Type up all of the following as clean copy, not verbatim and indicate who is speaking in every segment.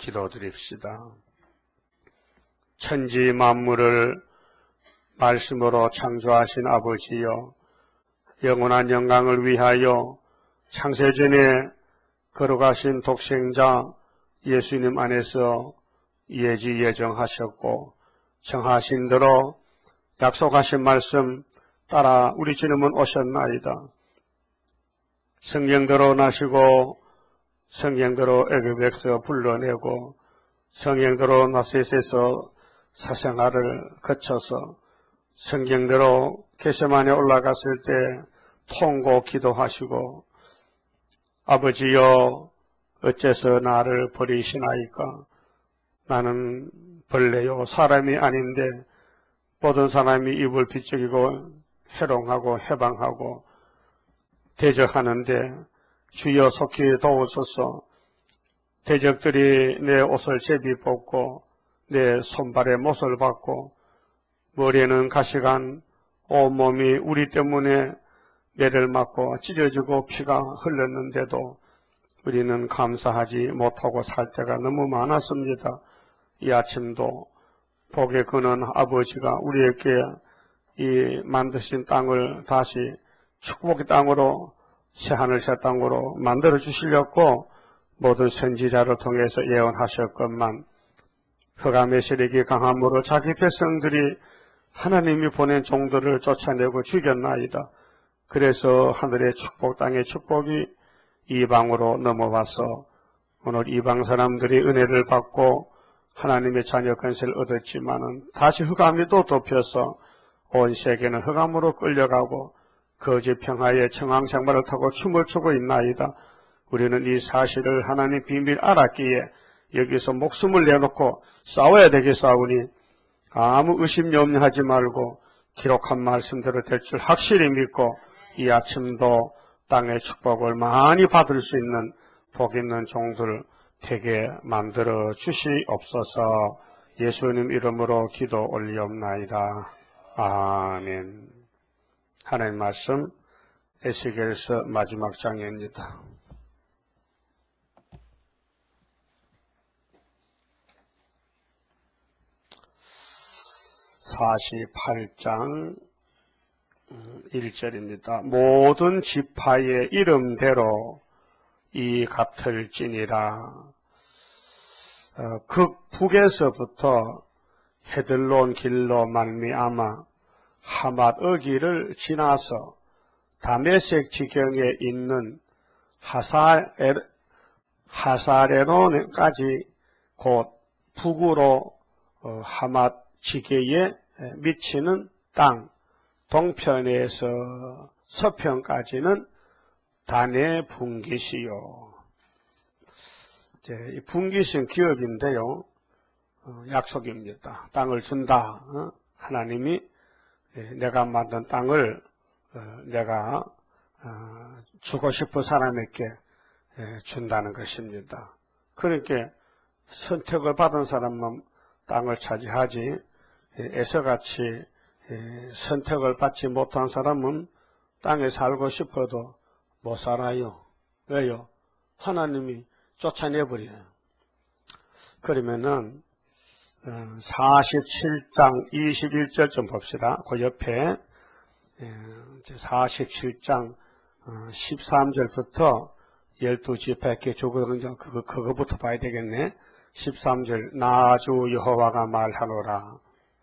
Speaker 1: 기도드립시다. 천지 만물을 말씀으로 창조하신 아버지여, 영원한 영광을 위하여 창세전에 걸어가신 독생자 예수님 안에서 예지 예정하셨고 정하신 대로 약속하신 말씀 따라 우리 주님은 오셨나이다. 성경대로 나시고 성경대로 애굽에서 불러내고 성경대로 나셋에서 사생활을 거쳐서 성경대로 겟세마네 올라갔을 때 통고 기도하시고 아버지여 어째서 나를 버리시나이까? 나는 벌레요 사람이 아닌데 모든 사람이 입을 비쩍이고 해롱하고 해방하고 대적하는데 주여 속히 도우소서. 대적들이 내 옷을 제비 뽑고 내 손발에 못을 박고 머리에는 가시간 온몸이 우리 때문에 매를 맞고 찢어지고 피가 흘렀는데도 우리는 감사하지 못하고 살 때가 너무 많았습니다. 이 아침도 복에 거는 아버지가 우리에게 이 만드신 땅을 다시 축복의 땅으로 새하늘 새 땅으로 만들어 주시려고 모든 선지자를 통해서 예언하셨건만 흑암의 세력이 강함으로 자기 백성들이 하나님이 보낸 종들을 쫓아내고 죽였나이다. 그래서 하늘의 축복, 땅의 축복이 이방으로 넘어와서 오늘 이방 사람들이 은혜를 받고 하나님의 자녀 권세를 얻었지만은 다시 흑암이 또 덮여서 온 세계는 흑암으로 끌려가고 거짓 평화의 청황장마를 타고 춤을 추고 있나이다. 우리는 이 사실을 하나님 비밀 알았기에 여기서 목숨을 내놓고 싸워야 되겠사오니 아무 의심 염려하지 말고 기록한 말씀대로 될 줄 확실히 믿고 이 아침도 땅의 축복을 많이 받을 수 있는 복 있는 종들 되게 만들어 주시옵소서. 예수님 이름으로 기도 올리옵나이다. 아멘. 하나님 말씀 에스겔서 마지막 장입니다. 48장 1절입니다. 모든 지파의 이름대로 이 같을지니라. 극북에서부터 헤들론 길로 말미암아 하맛 어기를 지나서 다메섹 지경에 있는 하사레논까지 곧 북으로 하맛 지게에 미치는 땅, 동편에서 서편까지는 단의 분깃이요. 이 분깃은 기업인데요. 약속입니다. 땅을 준다. 하나님이 내가 만든 땅을 내가 주고 싶은 사람에게 준다는 것입니다. 그러니까 선택을 받은 사람만 땅을 차지하지 에서같이 선택을 받지 못한 사람은 땅에 살고 싶어도 못 살아요. 왜요? 하나님이 쫓아내버려요. 그러면은 47장 21절 좀 봅시다. 그 옆에 47장 13절부터 12지파에게 주거든요. 그거부터 봐야 되겠네. 13절 나 주 여호와가 말하노라.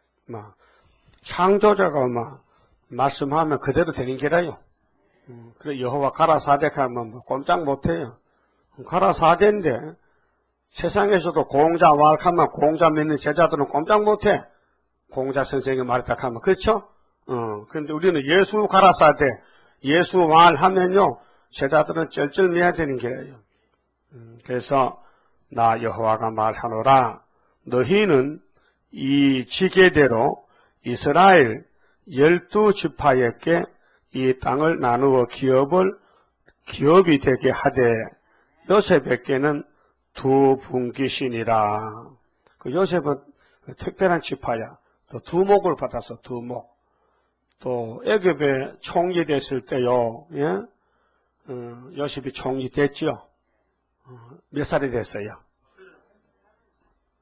Speaker 1: 창조자가 말씀하면 그대로 되는 게라요. 그래 여호와 가라사대하면 꼼짝 못해요. 가라사대인데 세상에서도 공자 말하면 공자 믿는 제자들은 꼼짝 못해. 공자 선생이 말했다 하면 그렇죠? 그런데 우리는 예수 가라사대 예수 말하면요 제자들은 쩔쩔매야 되는 게라요. 그래서 나 여호와가 말하노라. 너희는 이 지계대로 이스라엘 12지파에게 이 땅을 나누어 기업이 되게 하되 요셉에게는 두 분깃이니라. 그 요셉은 특별한 지파야. 또 두목을 받아서 두목. 또 애굽에 총리 됐을 때요. 예? 요셉이 총리 됐지요. 몇 살이 됐어요?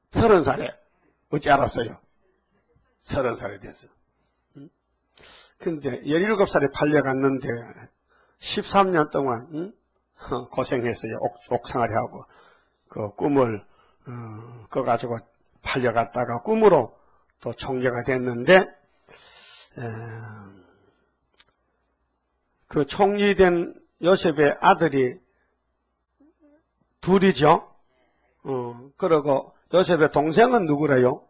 Speaker 1: 30살에. 어찌 알았어요? 30살에 됐어. 근데 17살에 팔려갔는데 13년 동안 고생했어요. 옥상아리 하고 그 꿈을 가지고 팔려갔다가 꿈으로 또 총리가 됐는데 그 총리된 요셉의 아들이 둘이죠. 그러고 요셉의 동생은 누구래요?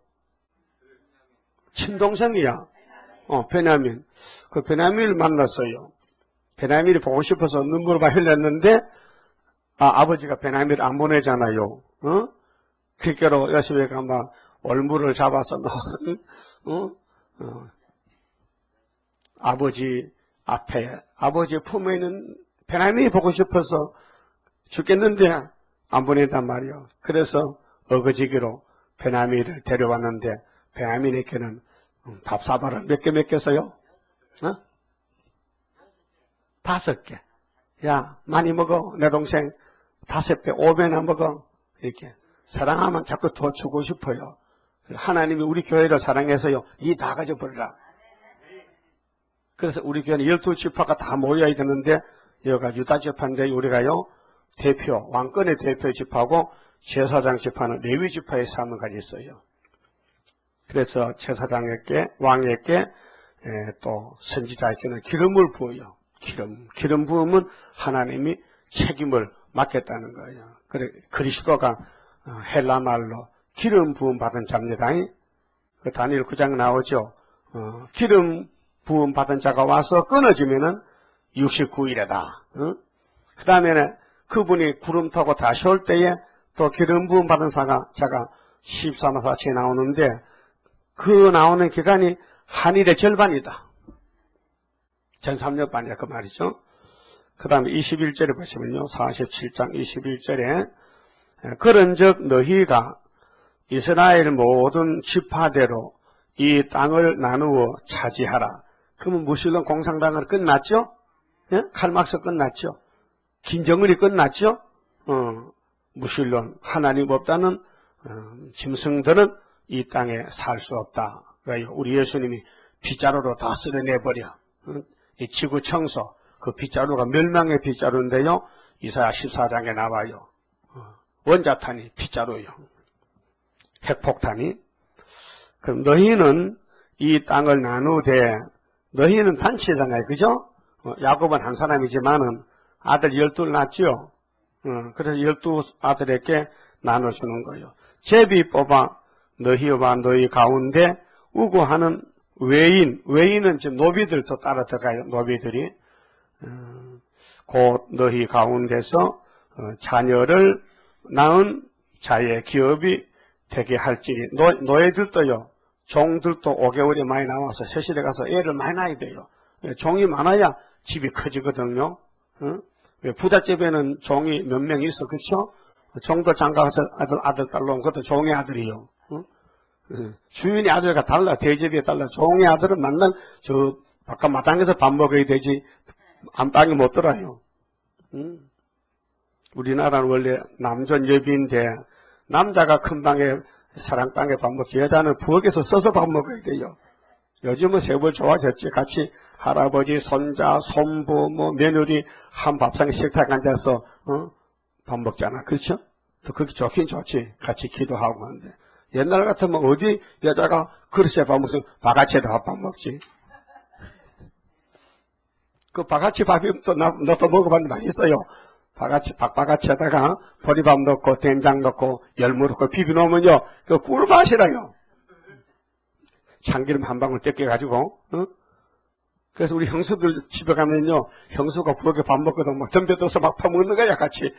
Speaker 1: 친동생이야. 베냐민. 그 베냐민을 만났어요. 베냐민이 보고 싶어서 눈물을 막 흘렸는데, 아버지가 베냐민을 안 보내잖아요. 그게로 요셉이가 막 얼물을 잡아서, 아버지 앞에, 아버지 품에 있는 베냐민이 보고 싶어서 죽겠는데 안 보낸단 말이요. 그래서 어거지기로 베냐민을 데려왔는데, 베냐민에게는 밥사발을 몇 개 써요? 5개. 야, 많이 먹어. 내 동생 5배, 5배나 먹어. 이렇게. 사랑하면 자꾸 더 주고 싶어요. 하나님이 우리 교회를 사랑해서요. 이 다 가져버리라. 그래서 우리 교회는 12지파가 다 모여야 되는데, 여기가 유다지파인데, 우리가요, 대표, 왕권의 대표 지파고, 제사장 지파는 레위 지파의 삶을 가지고 있어요. 그래서 제사장에게, 왕에게, 또 선지자에게는 기름을 부어요. 기름 부으면 하나님이 책임을 맡겠다는 거예요. 그래, 그리스도가 헬라 말로 기름 부음 받은 자입니다. 그 다니엘 9장 나오죠. 기름 부음 받은 자가 와서 끊어지면은 69일이다. 그 다음에는 그분이 구름 타고 다시 올 때에 또 기름 부음 받은 자가 14마사치 나오는데 그 나오는 기간이 한일의 절반이다. 전삼년반이야 그 말이죠. 그 다음에 21절에 보시면요. 47장 21절에 그런즉 너희가 이스라엘 모든 지파대로 이 땅을 나누어 차지하라. 그러면 무슬림 공산당은 끝났죠? 예? 칼막스 끝났죠? 김정은이 끝났죠? 무슬림 하나님 없다는 짐승들은 이 땅에 살 수 없다. 우리 예수님이 빗자루로 다 쓸어내버려. 이 지구 청소, 그 빗자루가 멸망의 빗자루인데요. 이사야 14장에 나와요. 원자탄이 빗자루요. 핵폭탄이. 그럼 너희는 이 땅을 나누되, 너희는 단체잖아요. 그죠? 야곱은 한 사람이지만은 아들 12을 낳지요. 그래서 12아들에게 나눠주는 거예요. 제비 뽑아 너희와 너희 가운데 우고하는 외인은 지금 노비들도 따라 들어가요. 노비들이 곧 너희 가운데서 자녀를 낳은 자의 기업이 되게 할지니 노예들도요. 종들도 5개월이 많이 나와서 세실에 가서 애를 많이 낳아야 돼요. 종이 많아야 집이 커지거든요. 부잣집에는 종이 몇 명 있어. 그렇죠? 종도 장가가서 아들 딸로 온 것도 종의 아들이요. 주인의 아들과 달라. 대접이 달라. 종의 아들은 만날 저 바깥 마당에서 밥 먹어야 되지 안방에 못 들어요. 우리나라는 원래 남존 여비인데 남자가 큰 방에 사랑방에 밥 먹고 여자는 부엌에서 써서 밥 먹어야 돼요. 요즘은 세월 좋아졌지. 같이 할아버지, 손자, 손부, 며느리 한 밥상에 식탁에 앉아서 밥 먹잖아. 그렇죠? 또 그게 좋긴 좋지. 같이 기도하고 하는데. 옛날 같으면 어디 여자가 그릇에 밥 먹으면 바가지에다 밥 먹지. 그 바가지 밥이 또 너도 먹어봤는데 맛있어요. 박바가지에다가 보리밥 넣고 된장 넣고 열무 넣고 비벼놓으면요. 그 꿀맛이라요. 참기름 한 방울 떼껴가지고. 그래서 우리 형수들 집에 가면요. 형수가 부엌에 밥 먹거든 막 덤벼들어서 막 퍼먹는 거야 같이.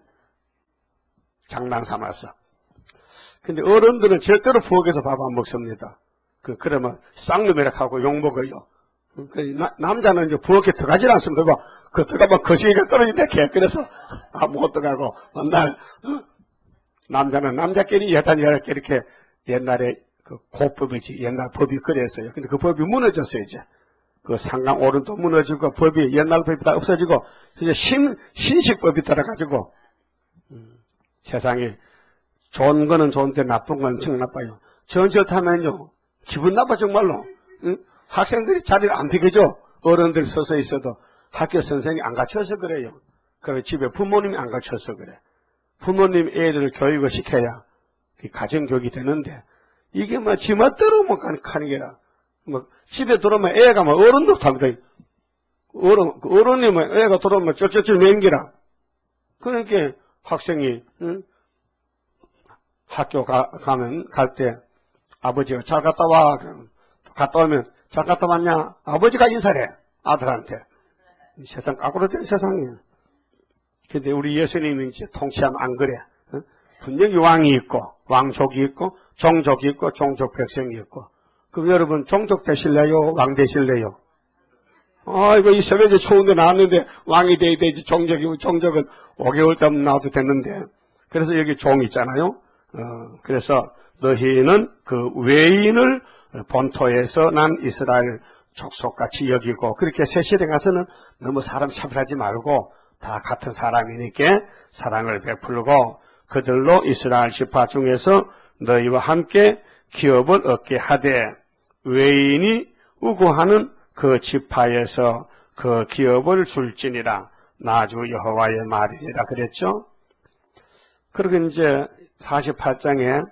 Speaker 1: 장난 삼아서. 근데 어른들은 절대로 부엌에서 밥 안 먹습니다. 그러면 쌍놈이라고 욕먹어요. 남자는 이제 부엌에 들어가질 않습니다. 그 들어가면 거시기가 떨어진다. 그래서 아무것도 가고, 맨날, 남자는 남자끼리, 여자는 여자끼리 이렇게 옛날에 그 고법이지. 옛날 법이 그랬어요. 근데 그 법이 무너졌어요, 이제. 그 상강 오른도 무너지고, 법이, 옛날 법이 다 없어지고, 이제 신식법이 들어가지고, 세상에 좋은 거는 좋은데 나쁜 건 엄청 나빠요. 전철 타면요, 기분 나빠 정말로. 응? 학생들이 자리를 안 비켜줘. 어른들 서서 있어도 학교 선생님이 안 갖춰서 그래요. 그리고 집에 부모님이 안 갖춰서 그래. 부모님 애들을 교육을 시켜야 가정교육이 되는데, 이게 뭐 지멋대로 뭐 가는 게라. 뭐 집에 들어오면 애가 뭐 어른도 타거든. 어른이 뭐 애가 들어오면 쩔쩔쩔 매기라. 그러니까 학생이, 응? 학교 갈 때 아버지가 잘 갔다 와. 갔다 오면 잘 갔다 왔냐? 아버지가 인사를 해. 아들한테. 세상 까꾸로 된 세상이야. 근데 우리 예수님이 이제 통치하면 안 그래. 응? 분명히 왕이 있고, 왕족이 있고, 종족이 있고, 종족 백성이 있고. 그럼 여러분, 종족 되실래요? 왕 되실래요? 이거 이 새벽에 추운데 나왔는데 왕이 돼야 되지. 종족은 5개월 때면 나와도 됐는데. 그래서 여기 종 있잖아요. 그래서 너희는 그 외인을 본토에서 난 이스라엘 족속같이 여기고, 그렇게 새 시대 가서는 너무 사람 차별하지 말고 다 같은 사람이니까 사랑을 베풀고 그들로 이스라엘 지파 중에서 너희와 함께 기업을 얻게 하되, 외인이 우고하는 그 지파에서 그 기업을 줄지니라. 나 주 여호와의 말이니라 그랬죠. 그리고 이제 48장에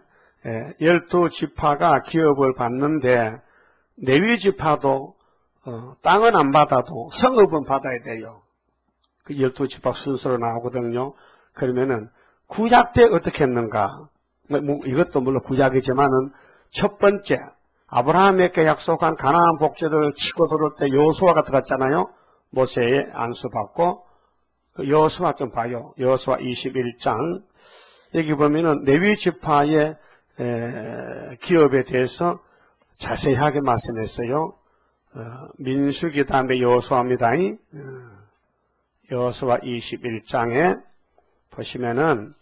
Speaker 1: 12지파가 기업을 받는데, 레위 지파도 땅은 안 받아도 성읍은 받아야 돼요. 그 12지파 순서로 나오거든요. 그러면은 구약 때 어떻게 했는가? 이것도 물론 구약이지만은 첫 번째 아브라함에게 약속한 가나안 복지를 치고 들어올 때 여호수아가 들어갔잖아요. 모세의 안수받고. 그 여호수아 좀 봐요. 여호수아 21장. 여기 보면은 레위 지파의 기업에 대해서 자세하게 말씀했어요. 민수기 다음에 여호수아입니다. 여호수아 21장에 보시면은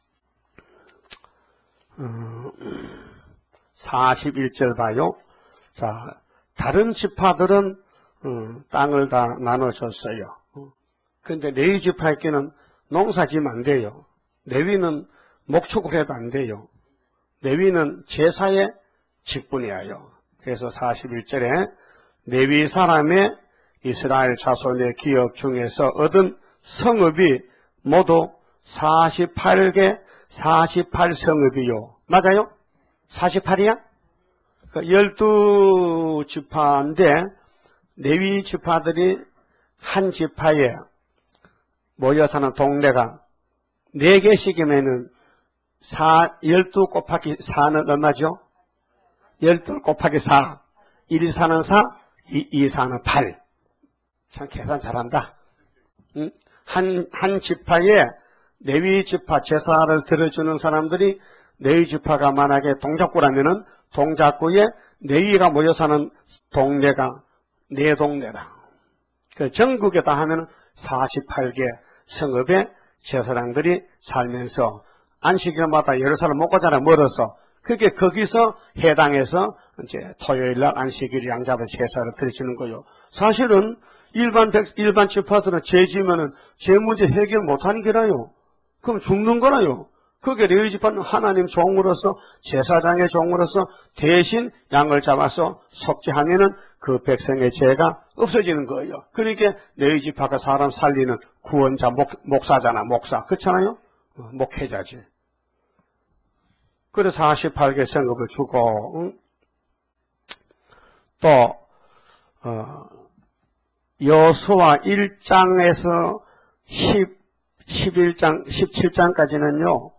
Speaker 1: 41절 봐요. 자, 다른 지파들은 땅을 다 나눠줬어요. 근데 레위 지파에게는 농사지면 안 돼요. 레위는 목축을 해도 안 돼요. 레위는 제사의 직분이에요. 그래서 41절에 레위 사람의 이스라엘 자손의 기업 중에서 얻은 성읍이 모두 48성읍이요. 맞아요? 48이야? 그러니까 12지파인데 레위 지파들이 한 지파에 모여 사는 동네가 4개씩이면은 12 곱하기 4는 얼마죠? 12 곱하기 4. 1, 4는 4, 2, 4는 8. 참 계산 잘한다. 응? 한 지파에 레위 지파 제사를 들어주는 사람들이, 레위 지파가 만약에 동작구라면은 동작구에 레위가 모여 사는 동네가 4동네다. 그 전국에 다 하면은 48개 성읍에 제사장들이 살면서 안식일마다 여러 사람 못 가잖아, 멀어서. 그게 거기서 해당해서 이제 토요일날 안식일 양잡을 제사를 드려주는 거요. 사실은 일반 지파들은 죄 지으면은 죄 문제 해결 못하는 게라요. 그럼 죽는 거라요. 그게 레위 지파는 하나님 종으로서, 제사장의 종으로서 대신 양을 잡아서 속죄하면은 그 백성의 죄가 없어지는 거예요. 그러니까 레위 지파가 사람 살리는 구원자, 목사잖아, 목사. 그렇잖아요? 목회자지. 그래서 48개 성읍을 주고, 또 여호수아 1장에서 11장, 17장까지는요,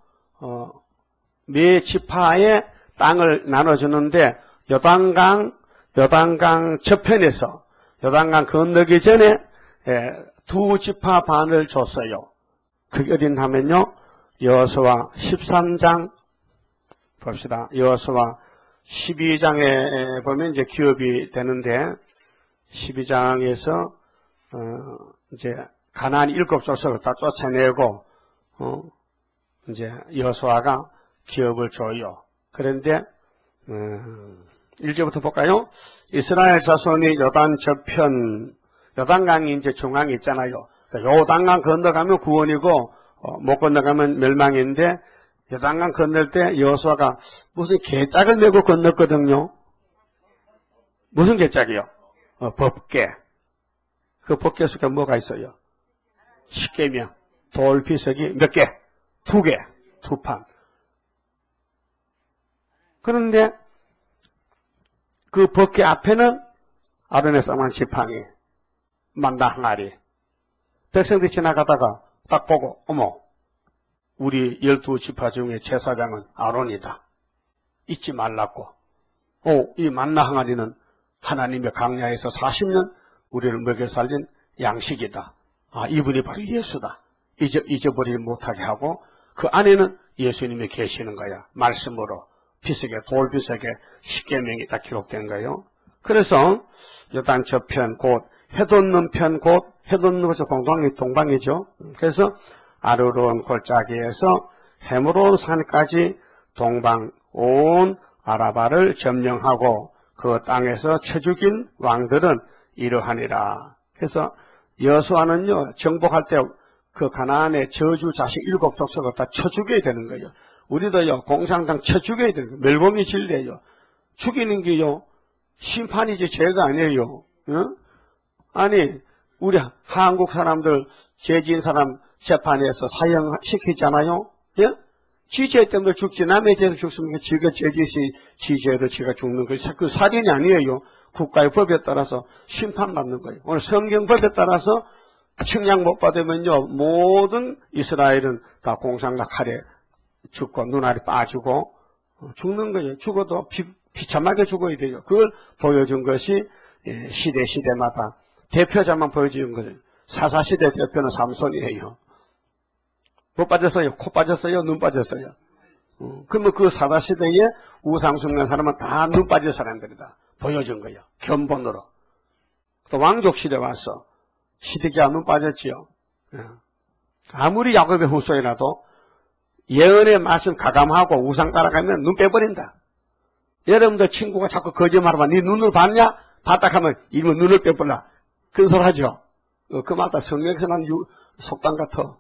Speaker 1: 매 지파의 땅을 나눠주는데, 요단강 저편에서, 요단강 건너기 전에 2지파 반을 줬어요. 그게 어딘하면요, 여호수아 13장 봅시다. 여호수아 12장에 보면 이제 기업이 되는데, 12장에서 이제 가나안 7족속을 다 쫓아내고 이제 여호수아가 기업을 줘요. 그런데 1절부터 볼까요? 이스라엘 자손이 요단 저편, 요단강이 이제 중앙에 있잖아요. 요단강 건너가면 구원이고 못 건너가면 멸망인데, 요단강 건널 때 여호수아가 무슨 계짝을 메고 건넜거든요. 무슨 계짝이요? 법계. 그 법계 속에 뭐가 있어요? 십계명. 돌 비석이 몇 개? 2개. 2판. 그런데 그 법계 앞에는 아론의 쌍만 지팡이, 만나 항아리. 백성들이 지나가다가 딱 보고 어머, 우리 12지파 중에 제사장은 아론이다. 잊지 말라고. 이 만나 항아리는 하나님의 강야에서 40년 우리를 먹여 살린 양식이다. 이분이 바로 예수다. 잊어버리지 못하게 하고 그 안에는 예수님이 계시는 거야. 말씀으로 비석에 돌비석에 십계명이 다 기록된 거예요. 그래서 요단 저편 곧 해돋는 편 곧 해돋는 것이 동방이죠. 그래서 아르론 골짜기에서 헤므론 산까지 동방 온 아라바를 점령하고 그 땅에서 쳐 죽인 왕들은 이러하니라. 그래서 여호수아는요 정복할 때 그 가나안의 저주 자식 7족속을 다 쳐 죽여야 되는 거예요. 우리도요 공산당 쳐 죽여야 되는 거예요. 멸공이 진리예요. 죽이는 게요 심판이지 죄가 아니에요. 아니 우리 한국 사람들 죄지은 사람 재판에서 사형시키잖아요. 예? 지죄 때문에 죽지 남의 죄로 죽습니까? 지가 죄짓이 지죄로 지가 죽는 것이 그 살인이 아니에요. 국가의 법에 따라서 심판받는 거예요. 오늘 성경법에 따라서 측량 못 받으면요 모든 이스라엘은 다 공상과 칼에 죽고 눈알이 빠지고 죽는 거예요. 죽어도 비참하게 죽어야 돼요. 그걸 보여준 것이 시대마다 대표자만 보여준 거죠. 사사시대 대표는 삼손이에요. 못 빠졌어요? 코 빠졌어요? 눈 빠졌어요? 그러면 그 사사시대에 우상 숭배한 사람은 다 눈 빠진 사람들이다. 보여준 거예요. 견본으로. 또 왕족 시대 와서 시드기야 눈 빠졌지요. 아무리 야곱의 후손이라도 예언의 말씀 가감하고 우상 따라가면 눈 빼버린다. 여러분들 친구가 자꾸 거짓말하면 네 눈을 봤냐? 봤다 하면 이러면 눈을 빼버려. 그런 소리 하죠. 그 말다 성경에서 난 속담 같아.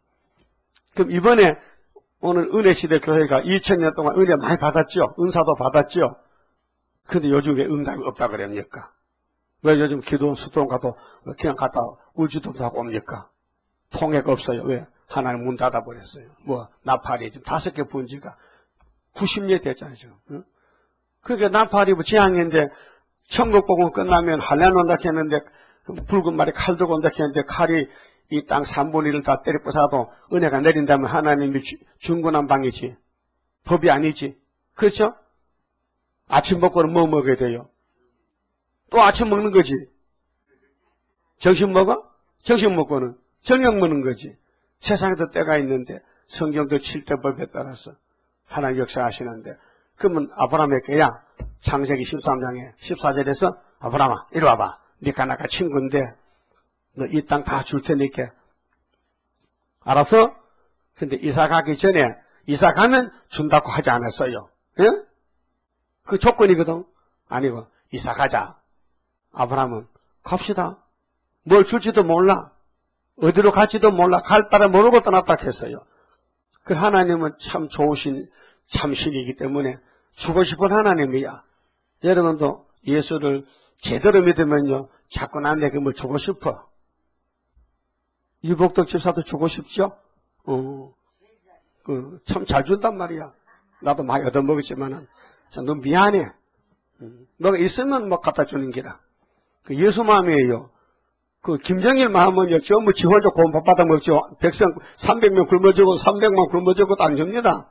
Speaker 1: 그럼 이번에 오늘 은혜시대 교회가 2000년 동안 은혜 많이 받았죠. 은사도 받았죠. 근데 요즘 왜 응답이 없다 그럽니까? 왜 요즘 기도 수동 가도 그냥 갔다 울지도 못하고 옵니까? 통해가 없어요. 왜? 하나님 문 닫아버렸어요. 나팔이 지금 5개 부은 지가 90년 됐잖아요, 지금. 그게 나팔이 재앙인데, 천국 복음 끝나면 할례 온다 했는데, 붉은 말이 칼 들고 온다 했는데, 칼이 이 땅 3분의 1을 다 때려 부숴도 은혜가 내린다면 하나님이 중군한 방이지. 법이 아니지. 그렇죠? 아침 먹고는 뭐 먹어야 돼요? 또 아침 먹는 거지. 점심 먹어? 점심 먹고는 저녁 먹는 거지. 세상에도 때가 있는데 성경도 7대 법에 따라서 하나님 역사하시는데 그러면 아브라함에게 야 창세기 13장에 14절에서 아브라함아 이리 와봐. 네가 나가 친구인데 너 이 땅 다 줄 테니까 알았어? 근데 이사 가기 전에 이사 가면 준다고 하지 않았어요. 예? 그 조건이거든. 아니고 이사 가자. 아브라함은 갑시다. 뭘 줄지도 몰라. 어디로 갈지도 몰라. 갈 따라 모르고 떠났다 했어요. 그 하나님은 참 좋으신 참신이기 때문에 주고 싶은 하나님이야. 여러분도 예수를 제대로 믿으면요. 자꾸 남에게 뭘 주고 싶어. 유복덕 집사도 주고 싶죠? 참 잘 준단 말이야. 나도 많이 얻어먹었지만은, 참, 너 미안해. 너가 있으면 뭐 갖다 주는 기라. 그 예수 마음이에요. 그 김정일 마음은요, 전부 지 혼자 고음밥 받아 먹죠. 백성 300명 굶어주고 300만 굶어주고도 안 줍니다.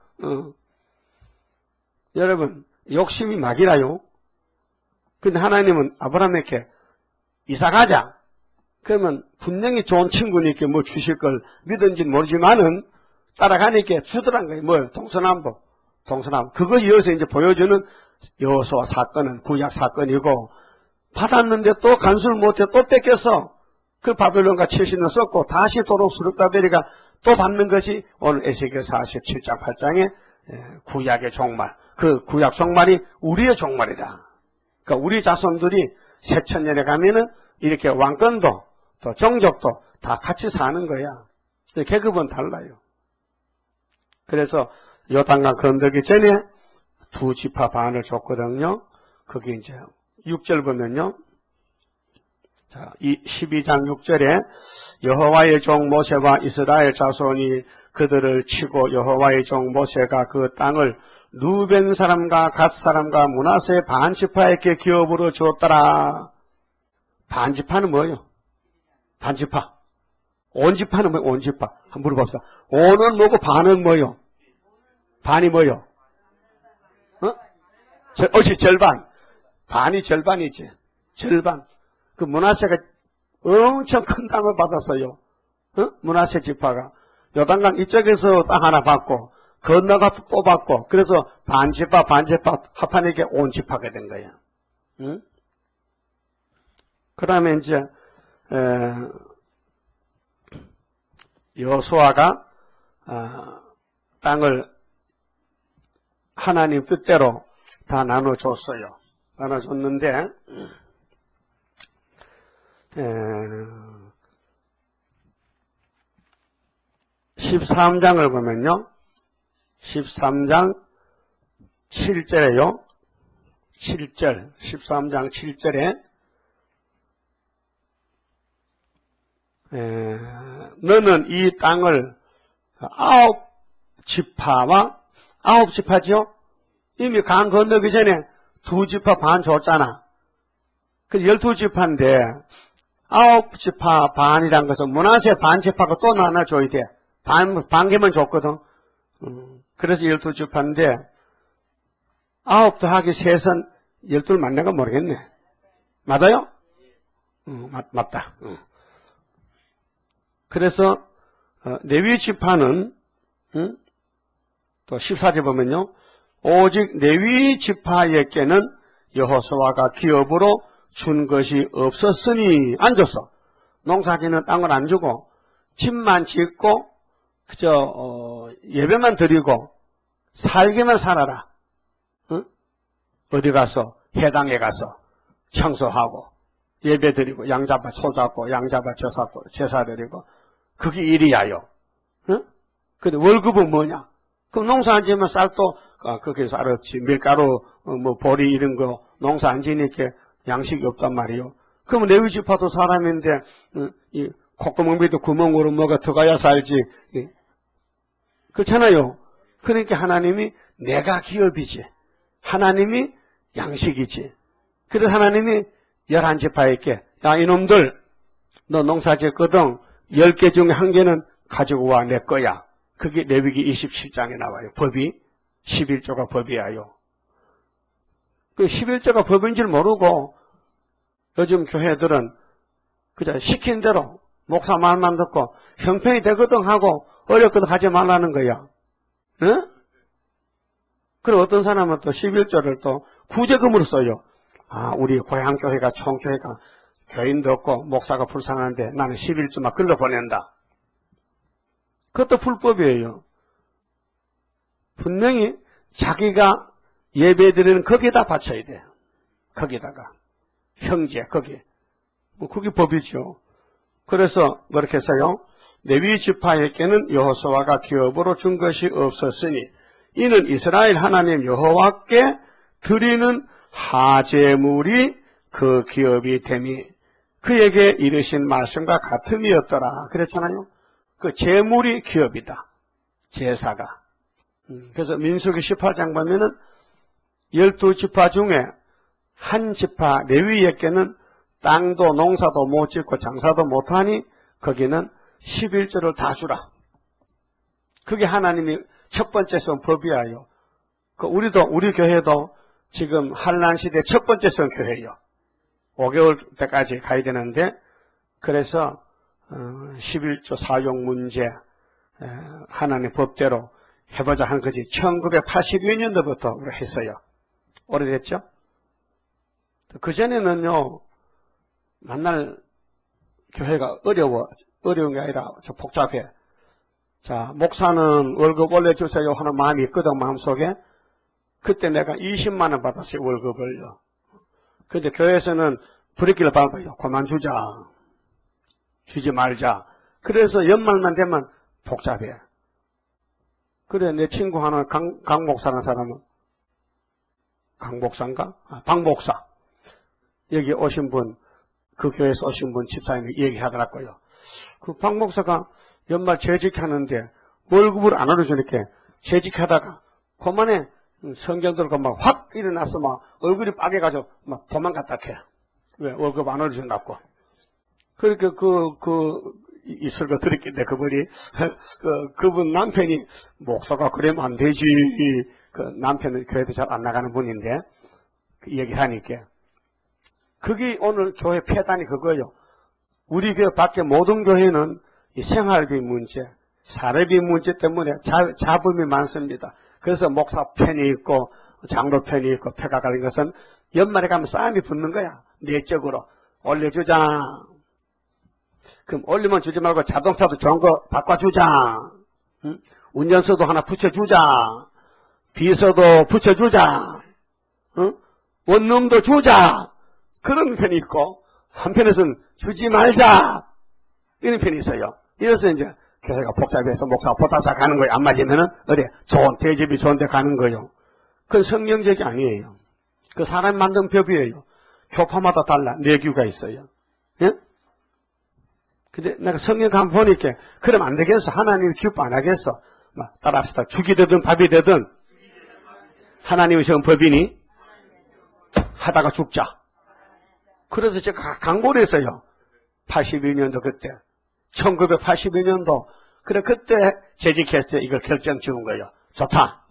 Speaker 1: 여러분, 욕심이 막이라요. 근데 하나님은 아브라함에게 이사 가자. 그러면 분명히 좋은 친구니까 뭐 주실 걸 믿은지는 모르지만은 따라가니까 주더란 거예요. 뭐 동서남북. 그거 이어서 이제 보여주는 여호수아 사건은 구약 사건이고 받았는데 또 간수를 못해 또 뺏겼어. 그 바벨론과 70년 썼고 다시 도로 수르바벨이가 또 받는 것이 오늘 에스겔 47장 8장의 구약의 종말. 그 구약 종말이 우리의 종말이다. 그러니까 우리 자손들이 새천년에 가면은 이렇게 왕권도 또 종족도 다 같이 사는 거야. 계급은 달라요. 그래서 요단강 건너기 전에 두 지파 반을 줬거든요. 그게 이제 6절 보면요. 자, 이 12장 6절에 여호와의 종 모세와 이스라엘 자손이 그들을 치고 여호와의 종 모세가 그 땅을 루벤 사람과 갓 사람과 므낫세 반 지파에게 기업으로 주었더라. 반 지파는 뭐예요? 반 지파. 온 지파는 뭐예요? 온 지파. 한번 물어봅시다. 온은 뭐고 반은 뭐예요? 반이 뭐예요? 절반. 반이 절반이지. 절반. 그 므낫세가 엄청 큰 땅을 받았어요. 므낫세 지파가. 요단강 이쪽에서 땅 하나 받고 건너가서 또 받고 그래서 반지파 합하니까 온 지파가 된 거예요. 그 다음에 이제 여호수아가 땅을 하나님 뜻대로 다 나눠줬어요. 나눠줬는데 13장을 보면요. 13장 7절에요. 7절, 13장 7절에 너는 이 땅을 9지파와 9지파죠? 이미 강 건너기 전에 2지파 반 줬잖아. 그 12지파인데 9지파 반이란 것은 므낫세 반지파가 또 나눠줘야 돼. 반 개만 줬거든. 그래서 12지파인데 9 더하기 3은 12 맞는가 모르겠네. 맞아요? 맞다. 그래서 레위 지파는 또 14절 보면요. 오직 레위 지파에게는 여호수아가 기업으로 준 것이 없었으니 안 줬어. 농사지는 땅을 안 주고 집만 짓고 그저 예배만 드리고 살기만 살아라. 어디 가서 해당에 가서 청소하고 예배 드리고 양 잡아 소 잡고 양 잡아 저 잡고 제사 드리고 그게 일이야요. 근데 월급은 뭐냐? 그럼 농사 안 지면 쌀도 그게 쌀없지 밀가루 뭐 보리 이런 거 농사 안 지니까 양식이 없단 말이요. 그럼 레위 지파도 사람인데 이 콧구멍에도 구멍으로 뭐가 들어가야 살지. 그렇잖아요. 그러니까 하나님이 내가 기업이지. 하나님이 양식이지. 그래서 하나님이 11지파에게 야 이놈들 너 농사 짓거든 10개 중에 1개는 가지고 와 내 거야. 그게 레위기 27장에 나와요. 법이 11조가 법이야요. 그 11조가 법인 줄 모르고 요즘 교회들은 그저 시킨 대로 목사 말만 듣고 형편이 되거든 하고 어렵거든 하지 말라는 거야. 응? 그리고 어떤 사람은 또 11조를 또 구제금으로 써요. 아, 우리 고향교회가 총교회가 교인도 없고 목사가 불쌍한데 나는 11조만 글로 보낸다. 그것도 불법이에요. 분명히 자기가 예배드리는 거기에다 바쳐야 돼요. 거기다가. 형제, 거기. 그게 법이죠. 그래서 그렇게 해서요. 레위 지파에게는 여호수아가 기업으로 준 것이 없었으니 이는 이스라엘 하나님 여호와께 드리는 하제물이 그 기업이 됨이 그에게 이르신 말씀과 같음이었더라. 그랬잖아요. 그 제물이 기업이다. 제사가. 그래서 민수기 18장 보면은 12지파 중에 한 지파 레위에게는 땅도 농사도 못 짓고 장사도 못하니 거기는 11조를 다 주라. 그게 하나님이 첫 번째 선 법이에요. 우리 교회도 지금 한란 시대 첫 번째 선 교회예요. 5개월 때까지 가야 되는데 그래서 11조 사용 문제 하나님의 법대로 해보자 하는 거지. 1982년도부터 우리가 했어요. 오래됐죠? 그전에는요, 만날 교회가 어려운 게 아니라 좀 복잡해. 자, 목사는 월급 올려주세요 하는 마음이 있거든, 마음속에. 그때 내가 20만 원 받았어요, 월급을요. 근데 교회에서는 불이길을 받아요. 그만 주자. 주지 말자. 그래서 연말만 되면 복잡해. 그래, 내 친구 하나, 강 목사라는 사람은, 강 목사인가? 박 목사. 여기 오신 분, 그 교회에서 오신 분 집사님이 얘기하더라고요. 그 박 목사가 연말 재직하는데 월급을 안 올려주니까 재직하다가 그만에 성경 들고 막 확 일어나서 막 얼굴이 빨개가지고 막 도망갔다 캐. 왜? 월급 안 올려준다고. 그러니까 이 설교 들었겠네, 그분이. 그분 남편이, 목사가 그러면 안 되지. 그 남편은 교회도 잘 안 나가는 분인데, 그 얘기하니까. 그게 오늘 교회 폐단이 그거예요. 우리 교회 밖에 모든 교회는 이 생활비 문제, 사례비 문제 때문에 잡음이 많습니다. 그래서 목사 편이 있고, 장로 편이 있고, 패가 갈린 것은 연말에 가면 싸움이 붙는 거야. 내적으로. 올려주자. 그럼 올리면 주지 말고 자동차도 좋은 거 바꿔주자. 응? 운전수도 하나 붙여주자. 비서도 붙여주자. 응? 원룸도 주자. 그런 편이 있고 한편에서는 주지 말자. 이런 편이 있어요. 이래서 이제 교회가 복잡해서 목사 보따사 가는 거예요. 안 맞으면은 어디 좋은 대접이 좋은 데 가는 거예요. 그건 성경적이 아니에요. 그 사람이 만든 법이에요. 교파마다 달라. 내규가 있어요. 예? 근데 내가 성경 한번 보니까 그러면 안 되겠어. 하나님이 기뻐 안 하겠어. 막 따라합시다. 죽이 되든 밥이 되든 하나님의 정 법이니 하다가 죽자. 그래서 제가 강고를 했어요. 82년도 그때. 1982년도. 그래 그때 재직했을 때 이걸 결정 지은 거예요. 좋다.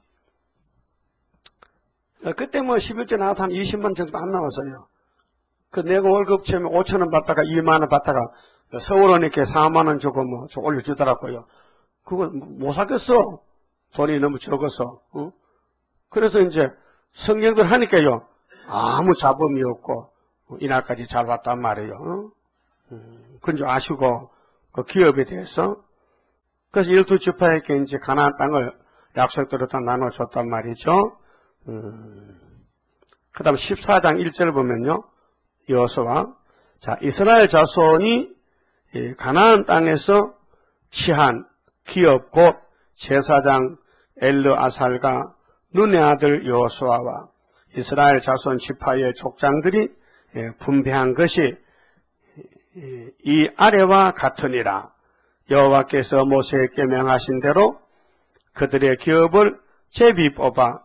Speaker 1: 그때 뭐 11조 나와서 한 20만 정도 안 나왔어요. 그 내가 월급 처음에 5,000원 받다가 2만원 받다가 서울 오니까 4만원 주고 뭐 좀 올려주더라고요. 그거 못 사겠어. 돈이 너무 적어서. 어? 그래서 이제 성경들 하니까요. 아무 잡음이 없고 이날까지 잘 왔단 말이에요. 어? 그건 아시고 그 기업에 대해서. 그래서 12지파에게 이제 가나안 땅을 약속대로 다 나눠줬단 말이죠. 그 다음 14장 1절 보면요. 여호수아. 자, 이스라엘 자손이 가나안 땅에서 취한 기업 곧 제사장 엘르아살과 눈의 아들 여호수아와 이스라엘 자손 지파의 족장들이 분배한 것이 이 아래와 같으니라. 여호와께서 모세에게 명하신 대로 그들의 기업을 제비 뽑아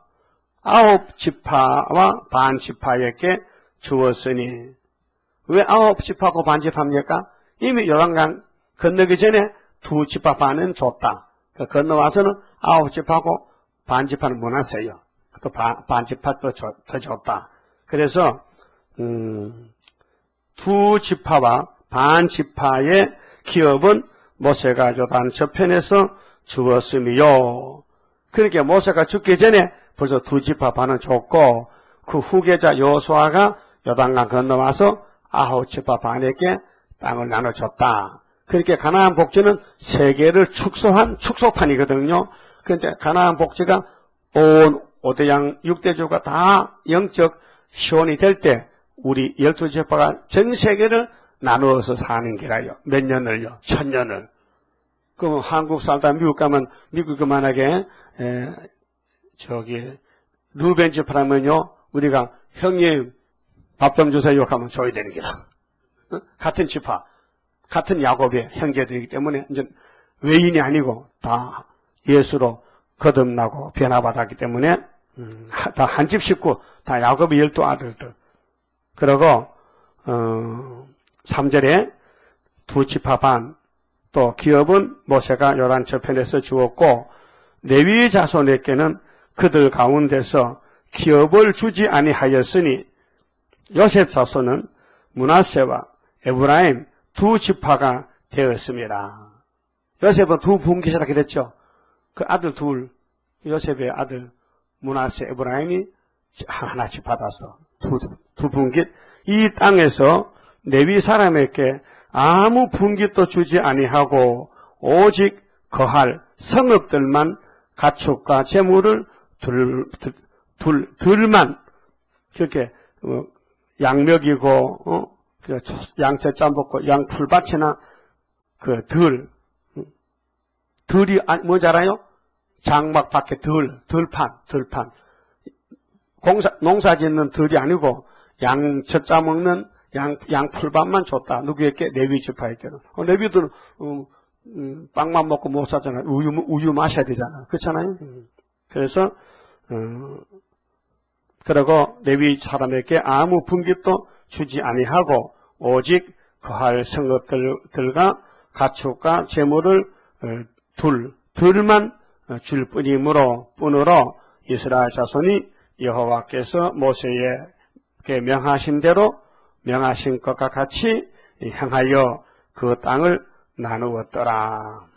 Speaker 1: 9지파와 반지파에게 주었으니. 왜 9지파고 반지파입니까? 이미 요단강 건너기 전에 2지파 반은 줬다. 건너와서는 9지파고 반지파는 못 왔어요. 또 반지파 또 더 줬다. 그래서 2지파와 반지파의 기업은 모세가 요단 저편에서 주었으며, 그러니까 모세가 죽기 전에 벌써 2지파 반은 줬고 그 후계자 여호수아가 요단강 건너와서 9지파 반에게 땅을 나눠줬다. 그렇게 가나안 복지는 세계를 축소한 축소판이거든요. 그런데 가나안 복지가 온 5대양 6대주가 다 영적 시온이 될 때 우리 12지파가 전 세계를 나누어서 사는 게라요. 몇 년을요? 1000년을. 그럼 한국 살다 미국 가면 미국이 만약에 루벤 지파라면요, 우리가 형님 밥 좀 주세요 하면 줘야 되는 게라. 같은 지파, 같은 야곱의 형제들이기 때문에 이제 외인이 아니고 다 예수로 거듭나고 변화받았기 때문에 다 한 집 식구, 다 야곱의 12아들들. 그리고 3절에 2지파 반, 또 기업은 모세가 요단 저편에서 주었고 레위 자손에게는 그들 가운데서 기업을 주지 아니하였으니 요셉 자손은 므낫세와 에브라임 2지파가 되었습니다. 요셉은 2분깃이라 그랬죠. 그 아들 둘, 요셉의 아들 므낫세, 에브라임이 하나씩 받았어. 두 분깃. 이 땅에서 레위 사람에게 아무 분깃도 주지 아니하고 오직 거할 성읍들만 가축과 재물을 둘만 그렇게 양먹이고 양채 짬먹고 양 풀밭이나 그 들이 뭔지 알아요? 장막 밖에 들판. 농사 짓는 들이 아니고 양 젖자 먹는 양 풀밭만 줬다. 누구에게? 레위 지파에게는. 레위들은 빵만 먹고 못 사잖아요. 우유 마셔야 되잖아요. 그렇잖아요. 그래서 그러고 레위 사람에게 아무 분깃도 주지 아니하고 오직 거할 성읍들과 가축과 재물을 둘만 줄 뿐으로 이스라엘 자손이 여호와께서 모세에게 명하신 대로 명하신 것과 같이 행하여 그 땅을 나누었더라.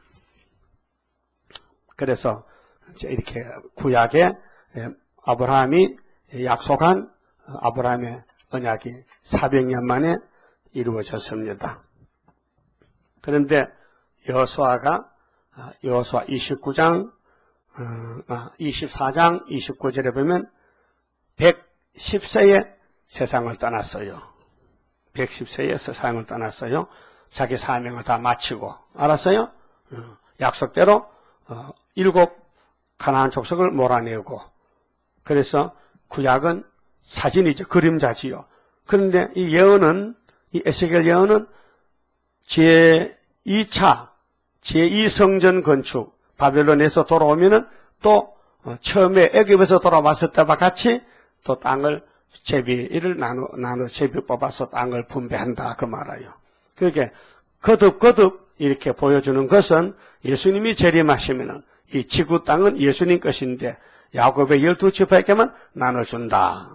Speaker 1: 그래서 이렇게 구약에 아브라함이 약속한 아브라함의 언약이 400년 만에 이루어졌습니다. 그런데 여호수아 24장 29절에 보면 110세에 세상을 떠났어요. 110세에 세상을 떠났어요. 자기 사명을 다 마치고. 알았어요? 약속대로 7 가나안 족속을 몰아내고. 그래서 구약은 사진이죠. 그림자지요. 그런데 이 예언은, 이 에스겔 예언은 제2차, 제2성전 건축, 바벨론에서 돌아오면은 또 처음에 애굽에서 돌아왔을 때와 같이 또 땅을 제비를 나눠 제비 뽑아서 땅을 분배한다. 그 말이에요. 그게 거듭 이렇게 보여주는 것은 예수님이 재림하시면은 이 지구 땅은 예수님 것인데 야곱의 12지파에게만 나눠준다.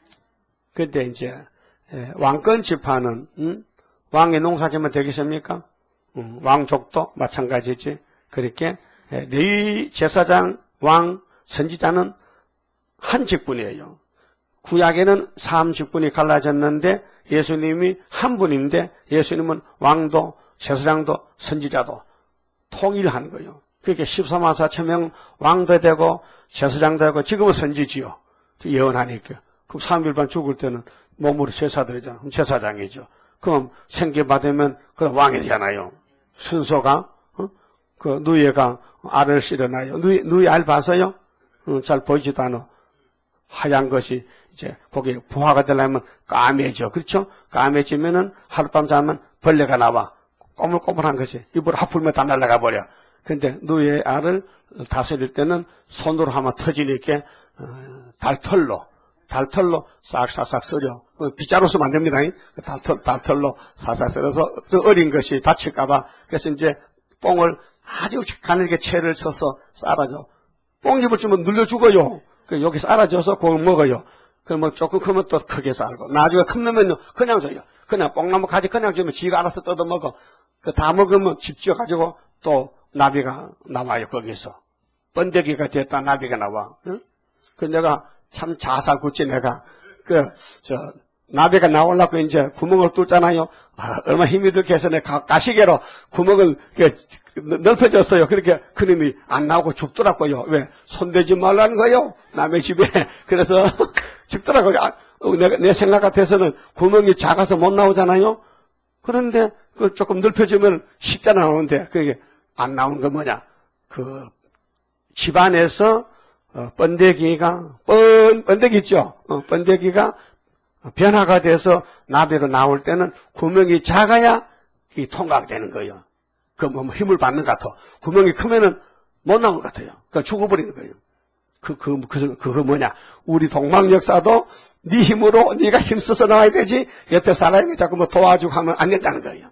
Speaker 1: 그때 이제 왕권 지파는 왕의 농사지면 되겠습니까? 왕족도 마찬가지지. 그렇게 레위 제사장, 왕, 선지자는 한 직분이에요. 구약에는 3직분이 갈라졌는데 예수님이 한 분인데 예수님은 왕도 제사장도 선지자도 통일한 거예요. 그렇게 14만 4천 명 왕도 되고 제사장도 되고 지금은 선지지요. 예언하니까. 그럼 3일반 죽을 때는 몸으로 제사드리잖아요. 그럼 제사장이죠. 그럼 생기 받으면 그럼 왕이잖아요. 순서가 그 누이가 알을 실어놔요. 누이 알 봐서요? 잘 보이지도 않아. 하얀 것이 이제 거기에 부화가 되려면 까매져. 그렇죠? 까매지면은 하룻밤 자면 벌레가 나와. 꼬물꼬물한 것이 입으로 하풀면 다 날아가 버려. 근데 누이의 알을 다스릴 때는 손으로 하면 터지니까 달털로 싹싹 썰어. 빗자루 쓰면 안 됩니다. 달털로 싹싹 썰어서 어린 것이 다칠까봐. 그래서 이제 뽕을 아주 가늘게 채를 쳐서 쌀아줘. 뽕잎을 주면 눌려 죽어요. 여기 쌀아줘서 그걸 먹어요. 그러면 조금 크면 또 크게 쌀고. 나중에 큽면요 그냥 줘요. 그냥 뽕나무 가지 그냥 주면 지가 알아서 뜯어 먹어. 그 다 먹으면 집 지어가지고 또 나비가 나와요. 거기서. 번데기가 됐다 나비가 나와. 응? 그 내가 참 자살 굳지 내가. 나비가 나오려고 이제 구멍을 뚫잖아요. 얼마나 힘이 들게 해서 내가 가시개로 구멍을 넓혀줬어요. 그렇게 그림이 안 나오고 죽더라고요. 왜? 손대지 말라는 거예요. 남의 집에. 그래서 죽더라고요. 내 생각 같아서는 구멍이 작아서 못 나오잖아요. 그런데 그걸 조금 넓혀주면 쉽게 나오는데 그게 안 나오는 건 뭐냐. 집안에서 번데기가 번데기 있죠. 번데기가 변화가 돼서 나비로 나올 때는 구멍이 작아야 이 통과되는 거예요. 뭐 힘을 받는 것 같아. 구멍이 크면은 못 나온 것 같아요. 죽어버리는 거예요. 그거 뭐냐. 우리 동방 역사도 네 힘으로 네가 힘써서 나와야 되지 옆에 사람이 자꾸 뭐 도와주고 하면 안 된다는 거예요.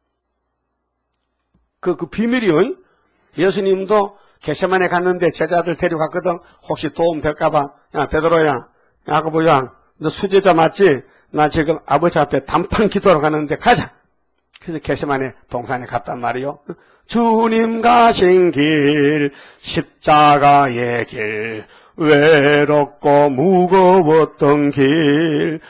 Speaker 1: 그 비밀이요. 예수님도 겟세마네 갔는데 제자들 데려갔거든. 혹시 도움 될까봐. 야 베드로야, 야고보야, 너 수제자 맞지? 나 지금 아버지 앞에 단판 기도하러 가는데 가자. 그래서 겟세마네 동산에 갔단 말이요. 주님 가신 길, 십자가의 길, 외롭고 무거웠던 길,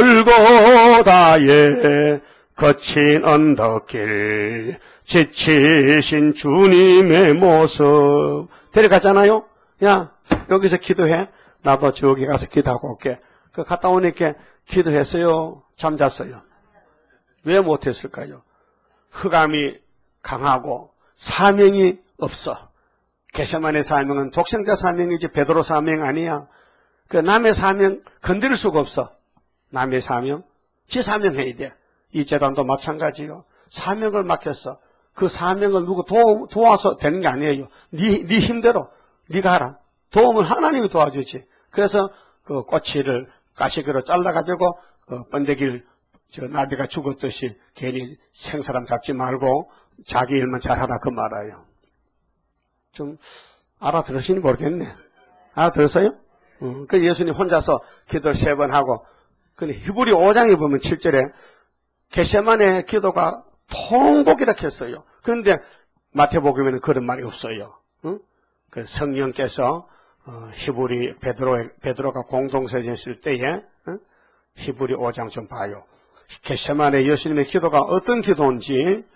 Speaker 1: 골고다의 거친 언덕길, 지치신 주님의 모습. 데려갔잖아요? 야, 여기서 기도해. 나도 저기 가서 기도하고 올게. 갔다 오니까 기도했어요. 잠잤어요. 왜 못했을까요? 흑암이 강하고 사명이 없어. 겟세마네 사명은 독생자 사명이지 베드로 사명 아니야. 그 남의 사명 건드릴 수가 없어. 남의 사명, 지 사명해야 돼. 이 재단도 마찬가지요. 사명을 맡겼어. 그 사명을 누구 도와서 되는 게 아니에요. 네 힘대로 네가 하라. 도움을 하나님이 도와주지. 그래서 그 꼬치를 가시기로 잘라가지고 번데기를 나비가 죽었듯이 괜히 생사람 잡지 말고 자기 일만 잘하라 그 말이에요. 좀 알아들으시니 모르겠네. 알아들었어요? 그 예수님 혼자서 기도를 3번 하고, 근데 히브리 5장에 보면 7절에 겟세마네 기도가 통곡이라 했어요. 그런데 마태복음에는 그런 말이 없어요. 그 성령께서 히브리 베드로가 공동서였을 때에 히브리 5장 좀 봐요. 겟세마네 예수님의 기도가 어떤 기도인지.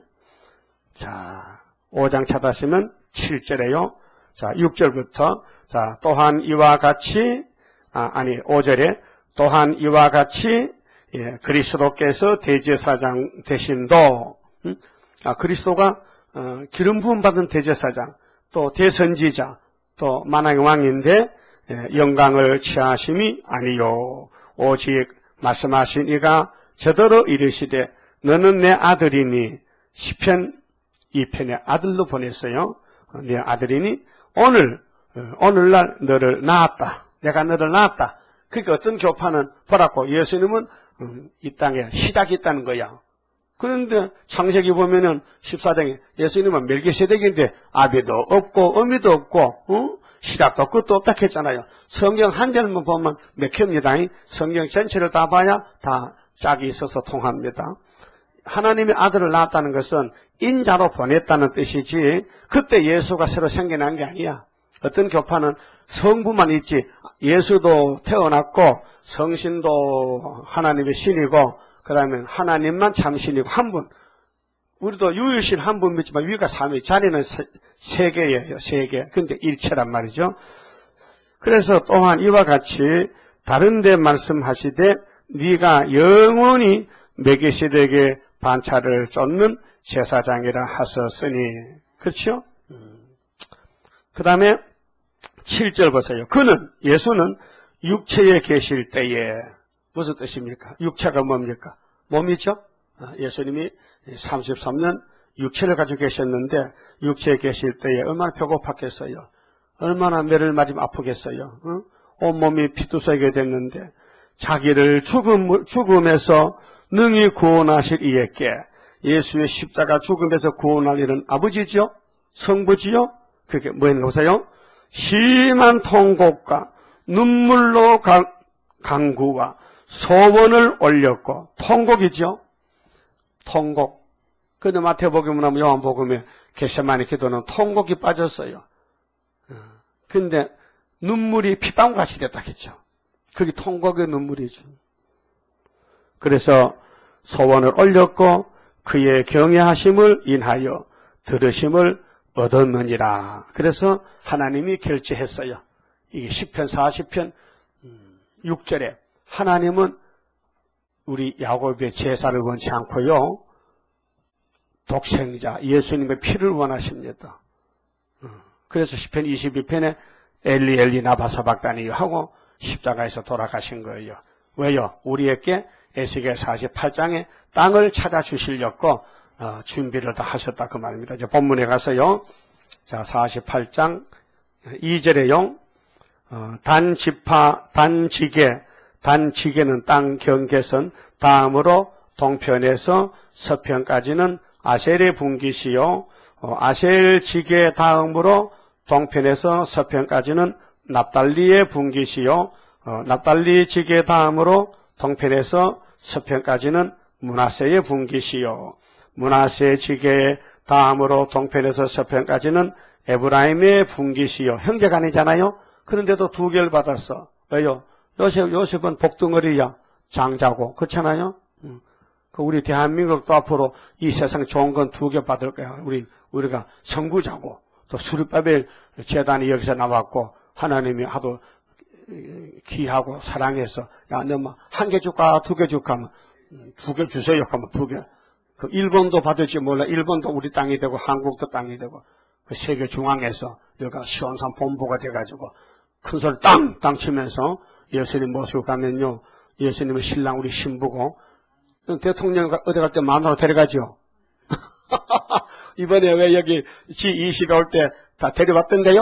Speaker 1: 자, 5장 찾아시면 7절에요. 자, 6절부터 자, 또한 이와 같이 5절에 또한 이와 같이 그리스도께서 대제사장 되심도 그리스도가 기름 부음 받은 대제사장 또 대선지자 또 만왕의 왕인데 영광을 취하심이 아니요 오직 말씀하신 이가 저더러 이르시되 너는 내 아들이니 시편 2편에 아들로 보냈어요. 내 아들이니 오늘날 너를 낳았다. 내가 너를 낳았다. 그게 어떤 교파는 보라고 예수님은 이 땅에 시작이 있다는 거야. 그런데 창세기 보면은 14장에 예수님은 멜기세덱인데 아비도 없고 어미도 없고 시작도 끝도 없다 했잖아요. 성경 한 절만 보면 맥힙니다. 성경 전체를 다 봐야 다 짝이 있어서 통합니다. 하나님의 아들을 낳았다는 것은 인자로 보냈다는 뜻이지 그때 예수가 새로 생겨난 게 아니야. 어떤 교파는 성부만 있지 예수도 태어났고 성신도 하나님의 신이고 그 다음에 하나님만 참신이고 한 분. 우리도 유일신 한 분 믿지만 위가 삼위 자리는 세 개예요. 세 개. 근데 일체란 말이죠. 그래서 또한 이와 같이 다른 데 말씀하시되 네가 영원히 멜기세덱의 반차를 쫓는 제사장이라 하셨으니. 그렇죠? 그 다음에 7절 보세요. 예수는 육체에 계실 때에 무슨 뜻입니까? 육체가 뭡니까? 몸이죠? 예수님이 33년 육체를 가지고 계셨는데 육체에 계실 때에 얼마나 배고팠겠어요? 얼마나 매를 맞으면 아프겠어요? 온몸이 피투성이게 됐는데 자기를 죽음에서 능히 구원하실 이에게 예수의 십자가 죽음에서 구원할 일은 아버지죠? 성부지요? 그게 뭐였는가 보세요? 심한 통곡과 눈물로 간구와 소원을 올렸고 통곡이죠. 통곡. 그런데 마태복음이나 요한복음에 겟세마네 기도는 통곡이 빠졌어요. 근데 눈물이 피방울같이 됐다 했죠. 그게 통곡의 눈물이죠. 그래서 소원을 올렸고 그의 경외하심을 인하여 들으심을 얻었느니라. 그래서 하나님이 결제했어요. 이게 시편 40편 6절에 하나님은 우리 야곱의 제사를 원치 않고요. 독생자 예수님의 피를 원하십니다. 그래서 시편 22편에 엘리 엘리 나바 사박다니 하고 십자가에서 돌아가신 거예요. 왜요? 우리에게 에스겔 48장에 땅을 찾아주시려고 준비를 다 하셨다 그 말입니다. 이제 본문에 가서요. 자, 48장 2절에요. 단지계는 땅 경계선 다음으로 동편에서 서편까지는 아셀의 분깃이요. 아셀 지계 다음으로 동편에서 서편까지는 납달리의 분깃이요. 납달리 지계 다음으로 동편에서 서편까지는 므낫세의 분깃이요. 므낫세 지계 다음으로 동편에서 서편까지는 에브라임의 분깃이요. 형제간이잖아요. 그런데도 2개를 받았어. 왜요? 요셉은 복덩어리야. 장자고. 그렇잖아요? 우리 대한민국도 앞으로 이 세상 좋은 건 2개 받을 거야. 우리가 선구자고. 또 수르바벨 재단이 여기서 나왔고, 하나님이 하도 귀하고 사랑해서, 야, 너 뭐, 1개 줄까? 2개 줄까? 하면, 2개 주세요. 하면 2개. 그 일본도 받을지 몰라. 일본도 우리 땅이 되고, 한국도 땅이 되고. 그 세계 중앙에서 여기가 시원산 본부가 돼가지고 큰 소리 땅땅 치면서 예수님 모시고 가면요. 예수님은 신랑 우리 신부고 대통령 어디 갈 때 마누라 데려가죠. 이번에 왜 여기 G20에 올 때 다 데려왔던데요?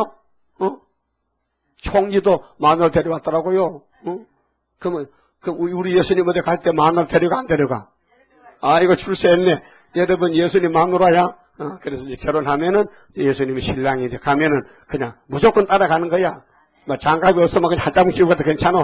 Speaker 1: 총리도 마누라 데려왔더라고요. 그러면 우리 예수님 어디 갈 때 마누라 데려가 안 데려가? 아 이거 출세했네. 여러분 예수님 마누라야. 그래서 이제 결혼하면은 예수님이 신랑이 이제 가면은 그냥 무조건 따라가는 거야. 뭐 장갑이 없으면 그냥 한자국 씌우고 가도 괜찮아.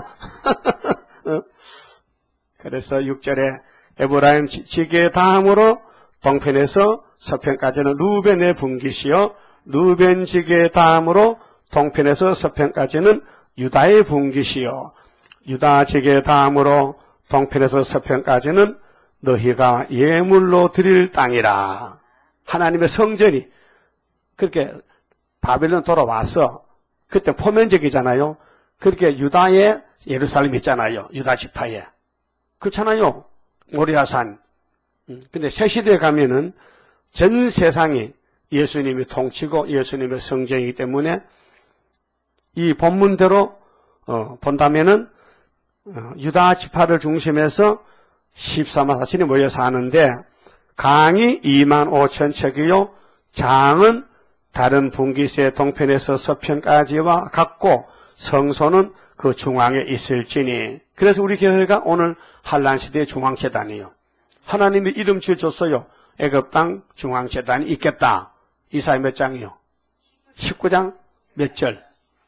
Speaker 1: 그래서 6절에 에브라임 지게 다음으로 동편에서 서편까지는 루벤의 분깃이요. 루벤 지게 다음으로 동편에서 서편까지는 유다의 분깃이요. 유다 지게 다음으로 동편에서 서편까지는 너희가 예물로 드릴 땅이라. 하나님의 성전이 그렇게 바벨론 돌아왔어. 그때 포면적이잖아요. 그렇게 유다의 예루살렘 있잖아요. 유다 지파에. 그렇잖아요. 모리아산. 근데 새 시대에 가면은 전 세상이 예수님이 통치고 예수님의 성전이기 때문에 이 본문대로 본다면은 유다 지파를 중심해서 14만 4천이 모여 사는데 강이 2만 5천 척이요. 장은 다른 분깃의 동편에서 서편까지와 같고 성소는 그 중앙에 있을지니. 그래서 우리 교회가 오늘 한란시대의 중앙재단이에요. 하나님이 이름 지어줬어요. 애굽 땅 중앙재단이 있겠다. 이사야 몇 장이요? 19장 몇 절?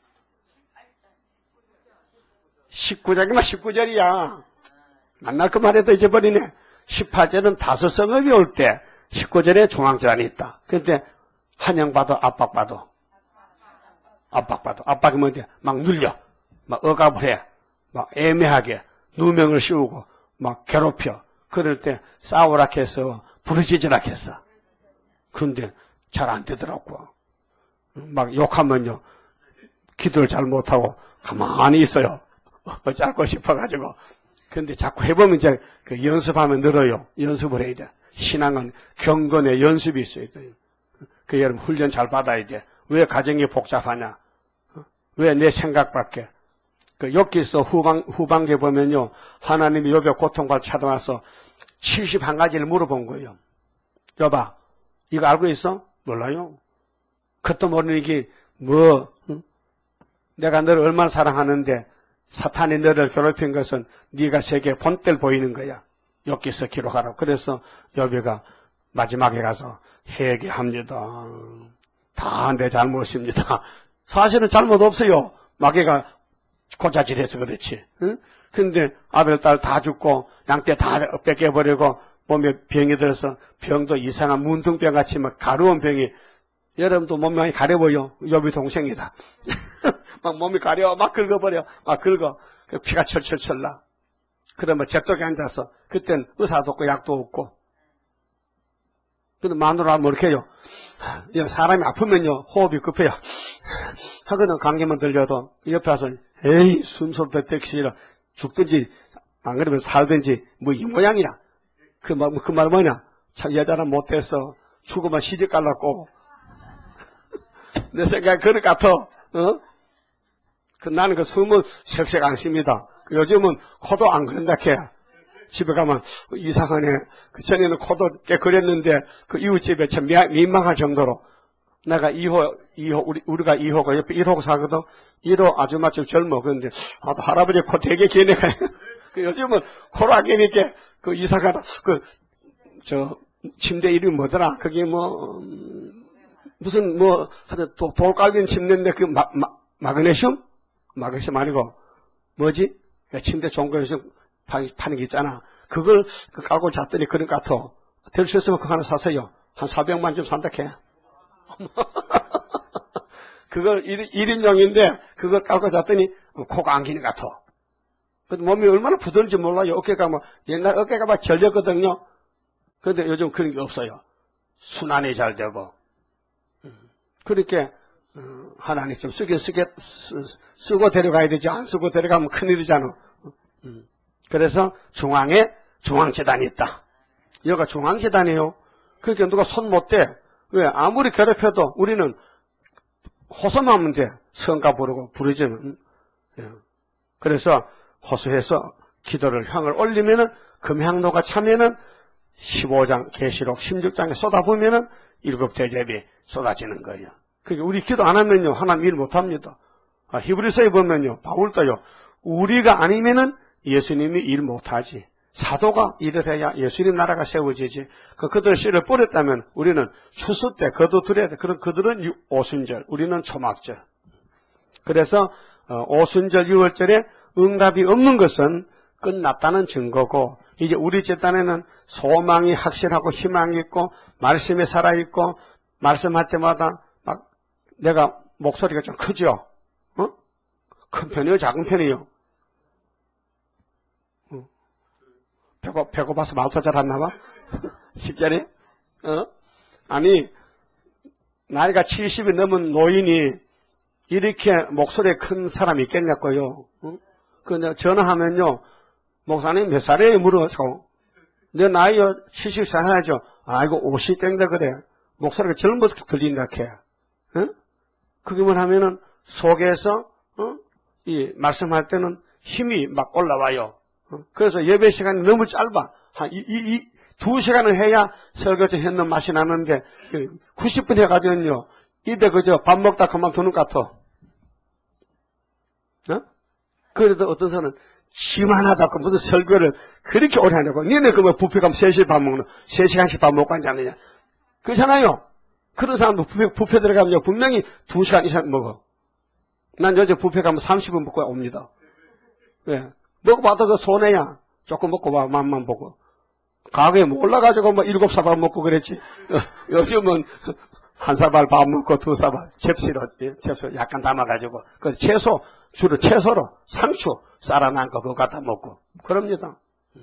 Speaker 1: 19장이면 19절이야. 만날 것만 해도 잊어버리네. 18절은 다섯 성읍이 올 때 19절에 중앙재단이 있다. 그런데 한영받아 압박받아. 압박이 뭔데? 막 눌려. 막 억압을 해. 막 애매하게 누명을 씌우고 막 괴롭혀. 그럴 때 싸우라 해서 부르짖으라 했어. 근데 잘 안 되더라고. 막 욕하면요. 기도를 잘 못하고 가만히 있어요. 짧고 싶어가지고. 근데 자꾸 해보면 이제 그 연습하면 늘어요. 연습을 해야 돼. 신앙은 경건의 연습이 있어야 돼요. 그 여러분 훈련 잘 받아야 돼. 왜 가정이 복잡하냐? 왜 내 생각밖에? 그 욥기서 후반기에 보면요. 하나님이 욥의 고통과 찾아와서 71가지를 물어본 거예요. 여봐, 이거 알고 있어? 몰라요. 그것도 모르는 게 뭐? 내가 너를 얼마나 사랑하는데 사탄이 너를 괴롭힌 것은 네가 세계에 본때를 보이는 거야. 욥기서 기록하라고. 그래서 욥이가 마지막에 가서 회개합니다. 다 내 잘못입니다. 사실은 잘못 없어요. 마귀가 고자질해서 그렇지. 응? 근데 아들, 딸 다 죽고 양떼 다 뺏겨버리고 몸에 병이 들어서 병도 이상한 문둥병같이 막 가려운 병이 여러분도 몸이 가려워요. 욥이 동생이다. 막 몸이 가려워 막 긁어버려. 막 긁어. 피가 철철철 나. 그러면 잿독에 앉아서 그땐 의사도 없고 약도 없고. 근데 마누라 뭐 이렇게 해요. 사람이 아프면요 호흡이 급해요. 하거든 감기만 들려도 옆에 와서 에이 숨소리 듣기 싫어. 죽든지 안 그러면 살든지 뭐 이 모양이야. 그 말 뭐냐. 참 여자는 못돼서 죽으면 시집 갈라고. 내 생각에 그럴 것 같아. 나는 그 숨은 색색 안 쉽니다. 요즘은 코도 안 그런다 캐. 집에 가면 이상하네. 그 전에는 코도 꽤 그랬는데 그 이웃집에 참 민망할 정도로 내가 2호 우리가 2호가 옆에 1호 사거든. 1호 아줌마 좀 젊어. 그런데 할아버지 코 되게 기네가. 요즘은 코로 안 기니까 그 이사가다 저 침대 이름이 뭐더라? 그게 무슨 하여튼 돌 깔린 침대인데 그 마그네슘 아니고 뭐지? 침대 좋은 거에서 파는 게 있잖아. 그걸 깔고 잤더니 그런 것 같아. 될 수 있으면 그거 하나 사세요. 한 400만 좀 산다 캐. 그걸 1인용인데 그걸 깔고 잤더니 코가 안 기는 것 같아. 몸이 얼마나 부드러운지 몰라요. 어깨가 옛날 어깨가 막 결렸거든요. 그런데 요즘 그런 게 없어요. 순환이 잘 되고. 그렇게 하나님 좀 쓰고 데려가야 되지. 안 쓰고 데려가면 큰일이잖아. 그래서 중앙에 중앙재단이 있다. 여기가 중앙재단이에요. 그러니까 누가 손 못 대. 왜? 아무리 괴롭혀도 우리는 호소하면 돼. 성가 부르고 부르지는. 그래서 호소해서 기도를 향을 올리면은 금향로가 차면은 15장 계시록 16장에 쏟아보면은 7대접이 쏟아지는 거예요. 그러니까 우리 기도 안 하면요 하나님 일 못합니다. 히브리서에 보면요 바울도요 우리가 아니면은 예수님이 일 못하지. 사도가 일을 해야 예수님 나라가 세워지지. 그들 씨를 뿌렸다면 우리는 추수 때 거두드려야 돼. 그들은 오순절, 우리는 초막절. 그래서 오순절 6월절에 응답이 없는 것은 끝났다는 증거고, 이제 우리 집단에는 소망이 확실하고 희망이 있고 말씀이 살아있고 말씀할 때마다 막 내가 목소리가 좀 크죠? 큰 편이요? 작은 편이요? 배고파서 말도 잘 안 나와? 식견이? 아니, 나이가 70이 넘은 노인이 이렇게 목소리 큰 사람이 있겠냐고요. 그 전화하면요, 목사님 몇 살이에요? 물어서. 내 나이요 70살 해야죠. 아이고 50대인데 그래. 목소리가 젊어서 들린다 캐. 그게만 하면은 속에서 이 말씀할 때는 힘이 막 올라와요. 그래서 예배 시간이 너무 짧아. 한 2시간을 해야 설교제 했는 맛이 나는데 90분 해가지고요 입에 그저 밥 먹다 그만두는 것 같아. 그래도 어떤 사람은 지만하다고 무슨 설교를 그렇게 오래 하냐고. 니네 그 뭐 뷔페 가면 3시에 밥 먹는 3시간씩 밥 먹고 앉았느냐. 그렇잖아요. 그런 사람도 뷔페 들어가면 분명히 2시간 이상 먹어. 난 요즘 뷔페 가면 30분 먹고 옵니다. 왜? 먹어봐도 그 손해야. 조금 먹고 봐, 맛만 보고. 가게에 뭐 올라가지고 뭐 7사발 먹고 그랬지. 요즘은 한 사발 밥 먹고 2사발 접시로 약간 담아가지고 그 채소, 주로 채소로 상추 쌀아난 거 그거 갖다 먹고 그럽니다.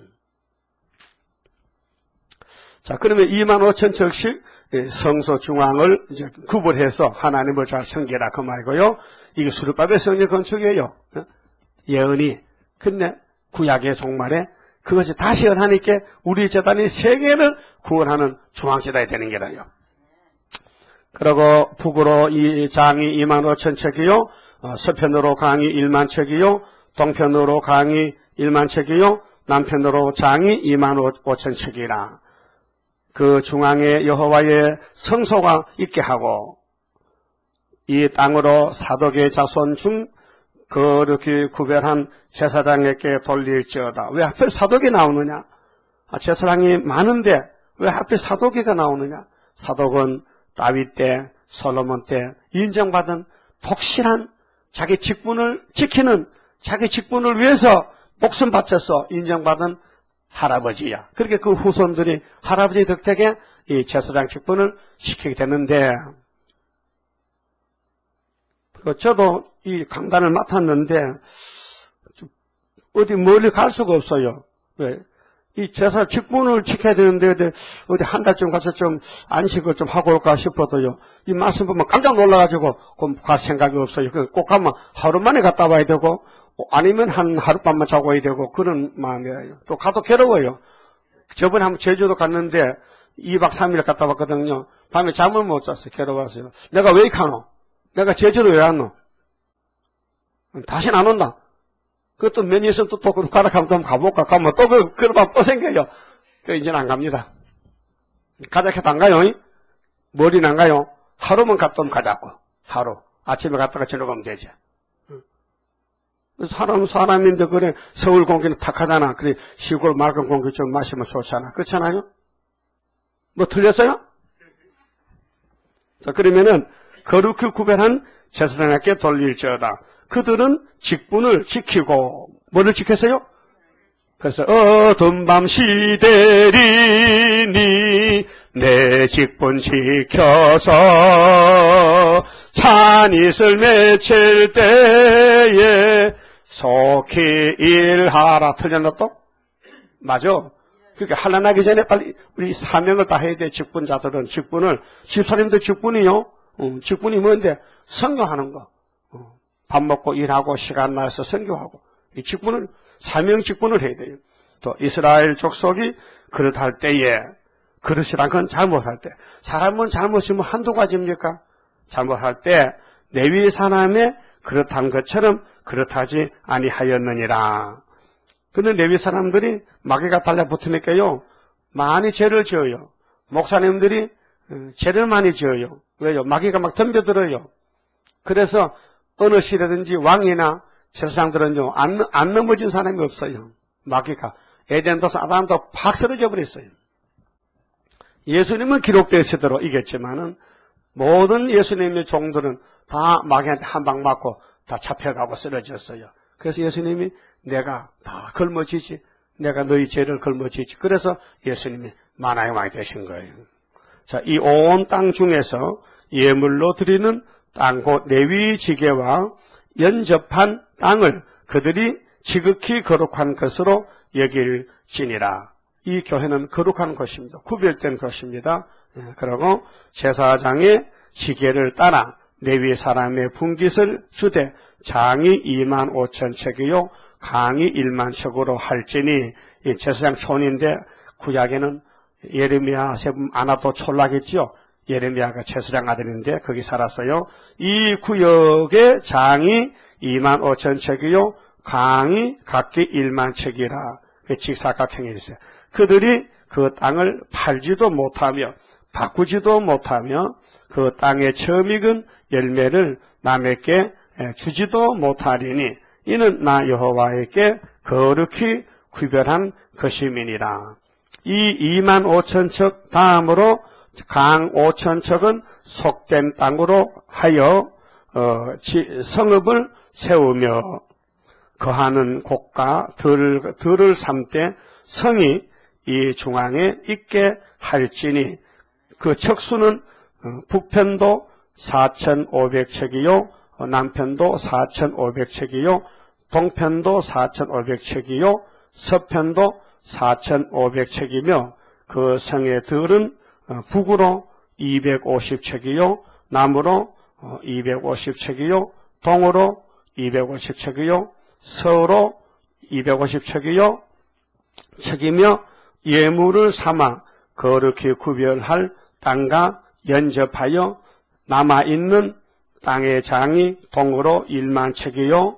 Speaker 1: 자, 그러면 25,000척씩 성소 중앙을 이제 구분해서 하나님을 잘 섬기라 그 말이고요. 이게 수르바벨 성전 건축이에요. 예언이. 근데 구약의 종말에 그것이 다시 연하니까 우리 재단이 세계를 구원하는 중앙재단이 되는 게라요. 그리고 북으로 이 장이 25,000척이요. 서편으로 강이 10,000척이요. 동편으로 강이 10,000척이요. 남편으로 장이 25,000척이라. 그 중앙에 여호와의 성소가 있게 하고 이 땅으로 사독의 자손 중 그렇게 구별한 제사장에게 돌릴지어다. 왜 하필 사독이 나오느냐? 제사장이 많은데 왜 하필 사독이가 나오느냐? 사독은 다윗 때, 솔로몬 때 인정받은 독실한 자기 직분을 지키는 자기 직분을 위해서 목숨 바쳐서 인정받은 할아버지야. 그렇게 그 후손들이 할아버지 덕택에 이 제사장 직분을 시키게 되는데 저도 이 강단을 맡았는데 어디 멀리 갈 수가 없어요. 왜? 이 제사 직분을 지켜야 되는데 어디 한 달쯤 가서 좀 안식을 좀 하고 올까 싶어도요. 이 말씀 보면 깜짝 놀라가지고 갈 생각이 없어요. 꼭 가면 하루 만에 갔다 와야 되고 아니면 한 하룻밤만 자고 와야 되고 그런 마음이에요. 또 가도 괴로워요. 저번에 한번 제주도 갔는데 2박 3일 갔다 왔거든요. 밤에 잠을 못 잤어요. 괴로워서요. 내가 왜 가노? 내가 제주도 왜 왔노? 다시는 안 온다. 그것도 몇 년 있으면 또 가라 하면 또 가볼까? 가면 또 그런 밤 또 생겨요. 이제는 안 갑니다. 가자 해도 안 가요. 머리는 안 가요. 하루만 갔다 오면 가자고. 하루. 아침에 갔다가 저녁 오면 되지. 사람인데 그래 서울 공기는 탁하잖아. 그래 시골 맑은 공기 좀 마시면 좋잖아. 그렇잖아요? 뭐 틀렸어요? 자, 그러면은 거룩히 구별한 제사장에게 돌릴지어다. 그들은 직분을 지키고 뭐를 지켰어요? 그래서 어두운 밤 시대리니 내 직분 지켜서 찬이슬 맺힐 때에 속히 일하라. 틀렸나 또? 맞아. 그러니까 환난하기 전에 빨리 우리 사명을 다 해야 돼. 직분자들은 직분을 집사님도 직분이요. 직분이 뭔데? 선교하는 거. 밥 먹고 일하고 시간 나서 선교하고 이 직분을 사명 직분을 해야 돼요. 또 이스라엘 족속이 그릇할 때에 그릇이란 건 잘못할 때. 사람은 잘못이 뭐 한두 가지입니까? 잘못할 때 레위 사람의 그릇한 것처럼 그릇하지 아니하였느니라. 근데 레위 사람들이 마귀가 달라붙으니까요, 많이 죄를 지어요. 목사님들이 죄를 많이 지어요. 왜요? 마귀가 막 덤벼들어요. 그래서 어느 시대든지 왕이나 제사장들은요, 안 넘어진 사람이 없어요. 마귀가. 에덴도 사단도 팍 쓰러져 버렸어요. 예수님은 기록되어 있도록 이겼지만은 모든 예수님의 종들은 다 마귀한테 한 방 맞고 다 잡혀가고 쓰러졌어요. 그래서 예수님이 내가 다 걸머지지, 내가 너희 죄를 걸머지지. 그래서 예수님이 만왕의 왕이 되신 거예요. 자, 이 온 땅 중에서 예물로 드리는 땅 곧 레위 지게와 연접한 땅을 그들이 지극히 거룩한 것으로 여길지니라. 이 교회는 거룩한 것입니다. 구별된 것입니다. 그리고 제사장의 지게를 따라 레위 사람의 분깃을 주되 장이 25,000척이요 강이 1만 척으로 할지니, 이 제사장 촌인데 구약에는 예레미야 세분 아나도 촌락했지요. 예레미야가 제사장 아들인데 거기 살았어요. 이 구역의 장이 25,000척이요 강이 각기 1만 척이라. 그 직사각형이 있어요. 그들이 그 땅을 팔지도 못하며 바꾸지도 못하며 그 땅의 처음 익은 열매를 남에게 주지도 못하리니 이는 나 여호와에게 거룩히 구별한 것임이니라. 이 25,000척 다음으로 강 5,000척은 속된 땅으로 하여 성읍을 세우며 거하는 곳과 들을 삼되 성이 이 중앙에 있게 할지니 그 척수는 북편도 4,500척이요 남편도 4,500척이요 동편도 4,500척이요 서편도 4,500척이며 그 성의 들은 북으로 250척이요 남으로 250척이요 동으로 250척이요 서로 250척이요 척이며 예물을 삼아 거룩히 구별할 땅과 연접하여 남아있는 땅의 장이 동으로 1만 척이요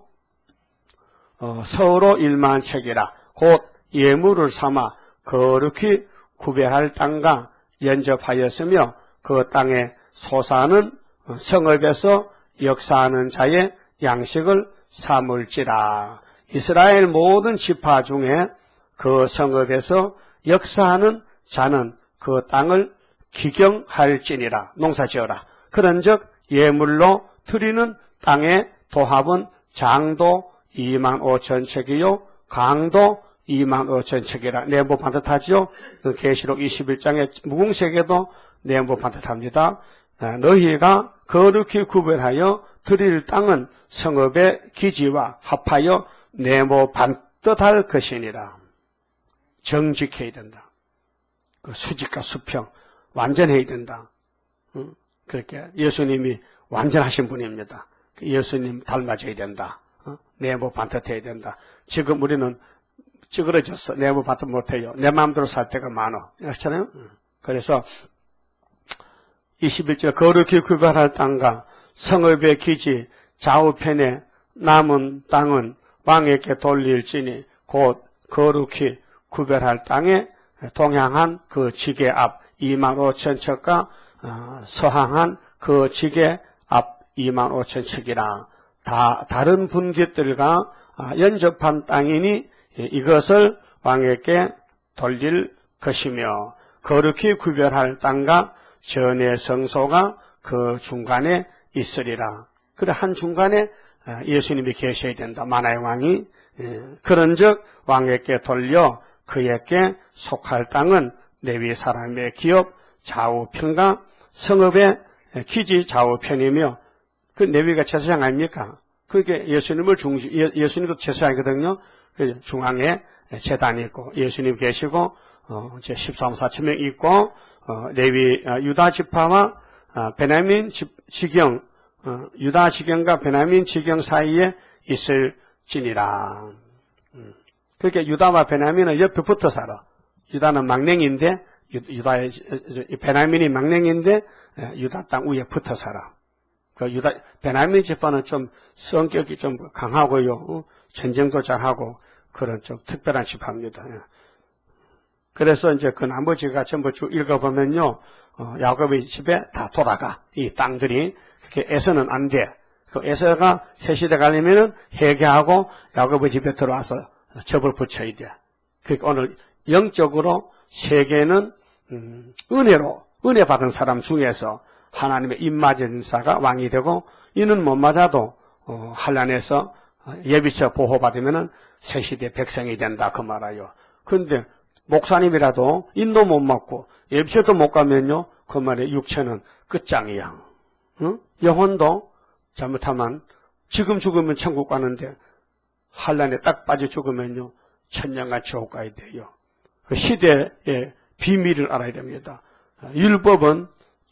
Speaker 1: 서로 1만 척이라. 곧 예물을 삼아 거룩히 구별할 땅과 연접하였으며 그 땅에 솟아는 성읍에서 역사하는 자의 양식을 삼을지라. 이스라엘 모든 지파 중에 그 성읍에서 역사하는 자는 그 땅을 기경할지니라. 농사지어라. 그런즉 예물로 드리는 땅의 도합은 장도 25,000척이요 강도 25,000척이라. 네모 반듯하죠. 그 계시록 21장의 무궁색에도 네모 반듯합니다. 너희가 거룩히 구별하여 드릴 땅은 성읍의 기지와 합하여 네모 반듯할 것이니라. 정직해야 된다. 그 수직과 수평 완전해야 된다. 그렇게 예수님이 완전하신 분입니다. 예수님 닮아져야 된다. 네모 반듯해야 된다. 지금 우리는 찌그러졌어. 네모 반듯 못해요. 내 마음대로 살 때가 많아. 그렇잖아요. 그래서 21절 거룩히 구별할 땅과 성읍의 기지 좌우편에 남은 땅은 왕에게 돌릴지니 곧 거룩히 구별할 땅에 동향한 그 지게 앞 25,000척과 서항한 그 지게 앞 25,000척이라. 다른 분깃들과 연접한 땅이니 이것을 왕에게 돌릴 것이며 거룩히 구별할 땅과 전의 성소가 그 중간에 있으리라. 그래 한 중간에 예수님이 계셔야 된다. 만왕의 왕이. 그런즉 왕에게 돌려 그에게 속할 땅은 레위 사람의 기업 좌우편과 성읍의 기지 좌우편이며 그 레위가 제사장 아닙니까? 그게 예수님도 제사장이거든요. 그 중앙에 제단이 있고 예수님 계시고 제 13,4천명 있고 레위 유다 지파와 베냐민 지경 유다 지경과 베냐민 지경 사이에 있을지니라. 그렇게 유다와 베냐민은 옆에 붙어 살아. 유다는 망령인데 유다의 베냐민이 망령인데 유다 땅 위에 붙어 살아. 그 베냐민 지파는 좀 성격이 좀 강하고요. 전쟁도 잘하고 그런 좀 특별한 지파입니다. 그래서 이제 그 나머지가 전부 쭉 읽어보면요. 야곱의 집에 다 돌아가. 이 땅들이. 그렇게 에서는 안 돼. 그 에서가 새 시대 가려면은 회개하고 야곱의 집에 들어와서 접을 붙여야 돼. 그러니까 오늘 영적으로 세계는 은혜로 은혜 받은 사람 중에서 하나님의 입맞은 자가 왕이 되고 이는 못 맞아도 한란에서 예비처 보호받으면은 새 시대 백성이 된다 그 말이에요. 그런데 목사님이라도 인도 못 맞고 예비처도 못 가면요 그 말에 육체는 끝장이야. 응? 영혼도 잘못하면 지금 죽으면 천국 가는데 한란에 딱 빠져 죽으면요 천년간 지옥 가야 돼요. 그 시대의 비밀을 알아야 됩니다. 율법은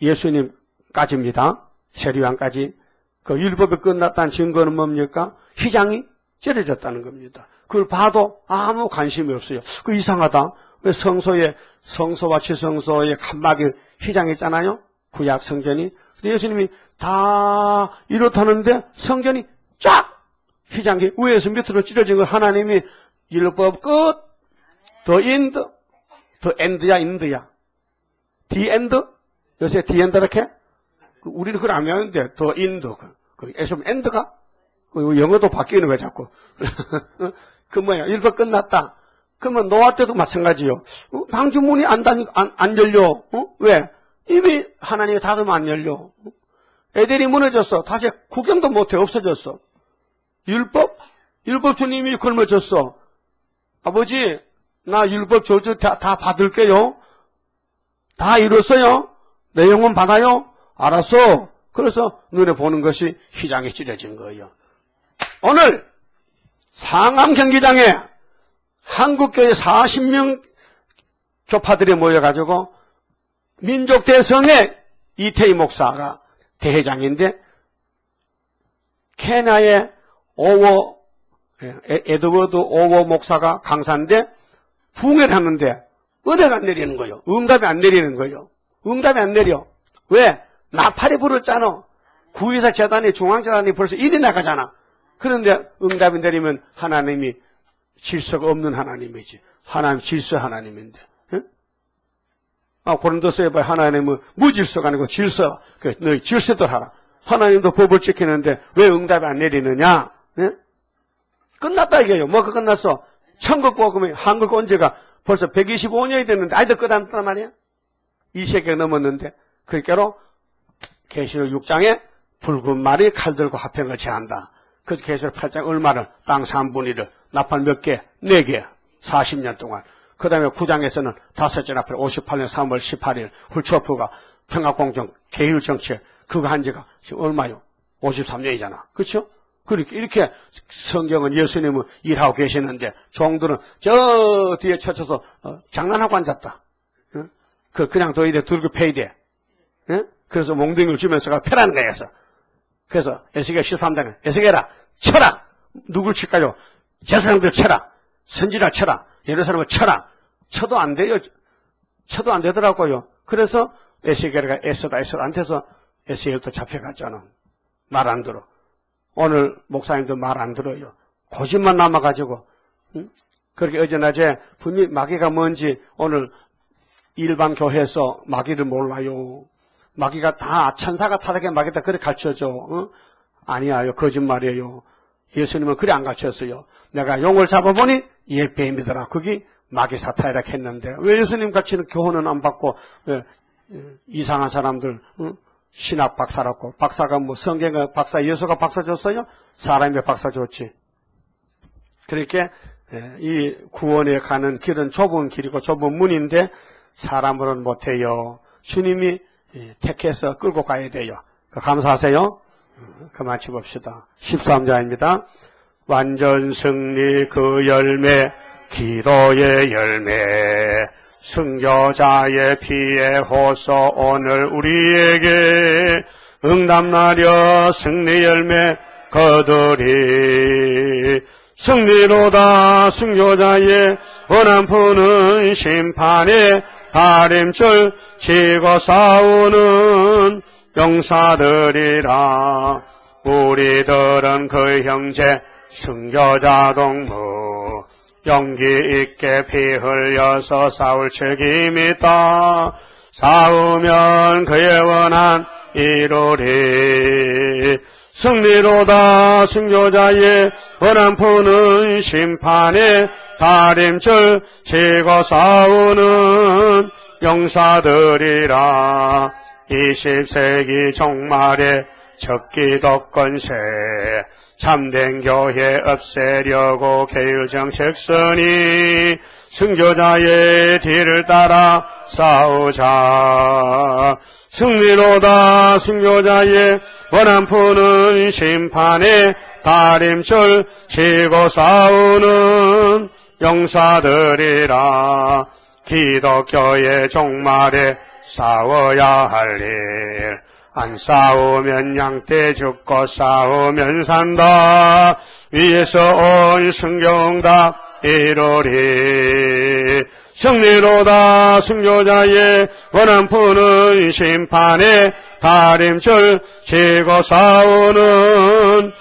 Speaker 1: 예수님까지입니다. 세리왕까지. 그 율법이 끝났다는 증거는 뭡니까? 휘장이 찢어졌다는 겁니다. 그걸 봐도 아무 관심이 없어요. 그 이상하다. 왜 성소와 지성소에 칸막이 휘장이 있잖아요. 구약 성전이. 예수님이 다 이렇다는데 성전이 쫙 휘장이 위에서 밑으로 찢어진 거 하나님이 율법 끝, 더 인드, 더 엔드야, 인드야. 디 엔드? 요새 디 엔드 이렇게? 우리는 그걸 안 외우는데, 더 인드. 에좀 엔드가? 영어도 바뀌는 거야, 자꾸. 그 뭐야, 율법 끝났다. 그러면 노아 때도 마찬가지요. 방주문이 안 열려. 왜? 이미 하나님이 닫으면 안 열려. 에덴이 무너졌어. 다시 구경도 못해. 없어졌어. 율법 주님이 굶어졌어. 아버지, 나 율법 저주 다 받을게요. 다 이뤘어요. 내 영혼 받아요. 알았어. 그래서 눈에 보는 것이 휘장에 찢어진 거예요. 오늘 상암 경기장에 한국교회 40명 교파들이 모여가지고 민족대성의 이태희 목사가 대회장인데 케냐의 에드워드 오워 목사가 강사인데 부흥회를 하는데 은혜가 안 내리는 거예요. 응답이 안 내리는 거예요. 응답이 안 내려. 왜? 나팔이 불었잖아. 구의사 재단이 중앙재단이 벌써 1이 나가잖아. 그런데 응답이 내리면 하나님이 질서가 없는 하나님이지. 하나님 질서 하나님인데. 응? 고린도서에 봐야 하나님은 무질서가 아니고 질서. 너희 질서들 하라. 하나님도 법을 지키는데 왜 응답이 안 내리느냐? 응? 끝났다 이게요. 뭐가 끝났어? 천국 복음이 한국 언제가 벌써 125년이 됐는데 아직도 끝났단 말이야. 2세기가 넘었는데 그러니까로 계시록 6장에 붉은 말이 칼 들고 화평을 제한다. 그래서 계시록 8장 얼마를 땅 3분의 1을 나팔 몇 개? 4개. 40년 동안. 그 다음에 9장에서는 5째 나팔 58년 3월 18일 훌초프가 평화공정 계율정책 그거 한 지가 지금 얼마요? 53년이잖아. 그렇죠? 그렇게 이렇게 성경은 예수님은 일하고 계시는데 종들은 저 뒤에 쳐쳐서 장난하고 앉았다. 응? 그냥 더 이래 들고 패야 돼. 응? 그래서 몽둥이를 주면서가 패라는 거였어. 그래서 에스겔 13장에 에스겔아 쳐라. 누굴 칠까요? 제사장들 쳐라. 선지자 쳐라. 예루살렘을 쳐라. 쳐도 안 돼요. 쳐도 안 되더라고요. 그래서 에스겔이가 애써도 안 돼서 에스겔도 잡혀갔잖아. 말 안 들어. 오늘 목사님도 말 안 들어요. 고집만 남아가지고. 응? 그렇게 어제낮에 분명히 마귀가 뭔지 오늘 일반 교회에서 마귀를 몰라요. 마귀가 다 천사가 타락해 마귀다 그렇게 가르쳐줘. 응? 아니야요. 거짓말이에요. 예수님은 그래 안 가르쳤어요. 내가 용을 잡아보니 이에 뱀이더라. 그게 마귀 사탄이라 했는데 왜 예수님 같이는 교훈은 안 받고 왜 이상한 사람들 응? 신학 박사라고 박사가 뭐 성경의 박사 예수가 박사 줬어요? 사람이 박사 줬지. 그렇게 이 구원에 가는 길은 좁은 길이고 좁은 문인데 사람으로는 못해요. 주님이 택해서 끌고 가야 돼요. 감사하세요. 그만 쳐봅시다. 13자입니다. 완전 승리 그 열매 기도의 열매 순교자의 피의 호소 오늘 우리에게 응답나려 승리 열매 거두리 승리로다 순교자의 원한 푸는 심판에 다림줄 치고 싸우는 용사들이라. 우리들은 그 형제 순교자 동무 용기 있게 피 흘려서 싸울 책임이 있다. 싸우면 그의 원한 이루리. 승리로다. 순교자의 원한 푸는 심판에 다림줄 치고 싸우는 용사들이라. 20세기 종말에 적기독권세 참된 교회 없애려고 계율정책 쓰니 순교자의 뒤를 따라 싸우자. 승리로다. 순교자의 원한 푸는 심판에 다림줄 치고 싸우는 용사들이라. 기독교의 종말에 싸워야 할 일. 안 싸우면 양떼 죽고 싸우면 산다. 위에서 온 순교응답 이루리. 승리로다. 순교자의 원한 푸는 심판에 다림줄 치고 싸우는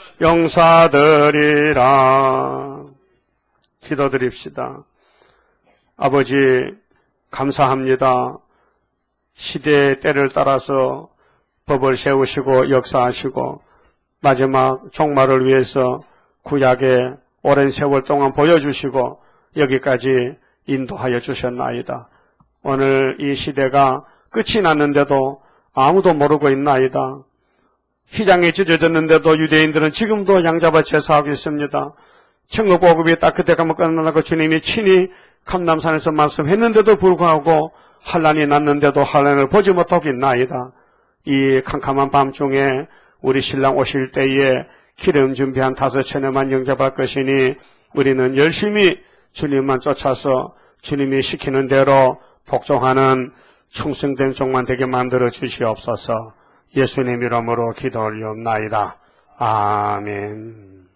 Speaker 1: 용사들이라. 기도드립시다. 아버지 감사합니다. 시대의 때를 따라서 법을 세우시고 역사하시고 마지막 종말을 위해서 구약의 오랜 세월 동안 보여주시고 여기까지 인도하여 주셨나이다. 오늘 이 시대가 끝이 났는데도 아무도 모르고 있나이다. 휘장이 찢어졌는데도 유대인들은 지금도 양잡아 제사하고 있습니다. 천국 보급이 딱 그때 가면 끝난다고 주님이 친히 감람산에서 말씀했는데도 불구하고 환란이 났는데도 환란을 보지 못하고 있나이다. 이 캄캄한 밤중에 우리 신랑 오실 때에 기름 준비한 5,000여만 영접할 것이니 우리는 열심히 주님만 쫓아서 주님이 시키는 대로 복종하는 충성된 종만 되게 만들어 주시옵소서. 예수님 이름으로 기도 올리옵나이다. 아멘.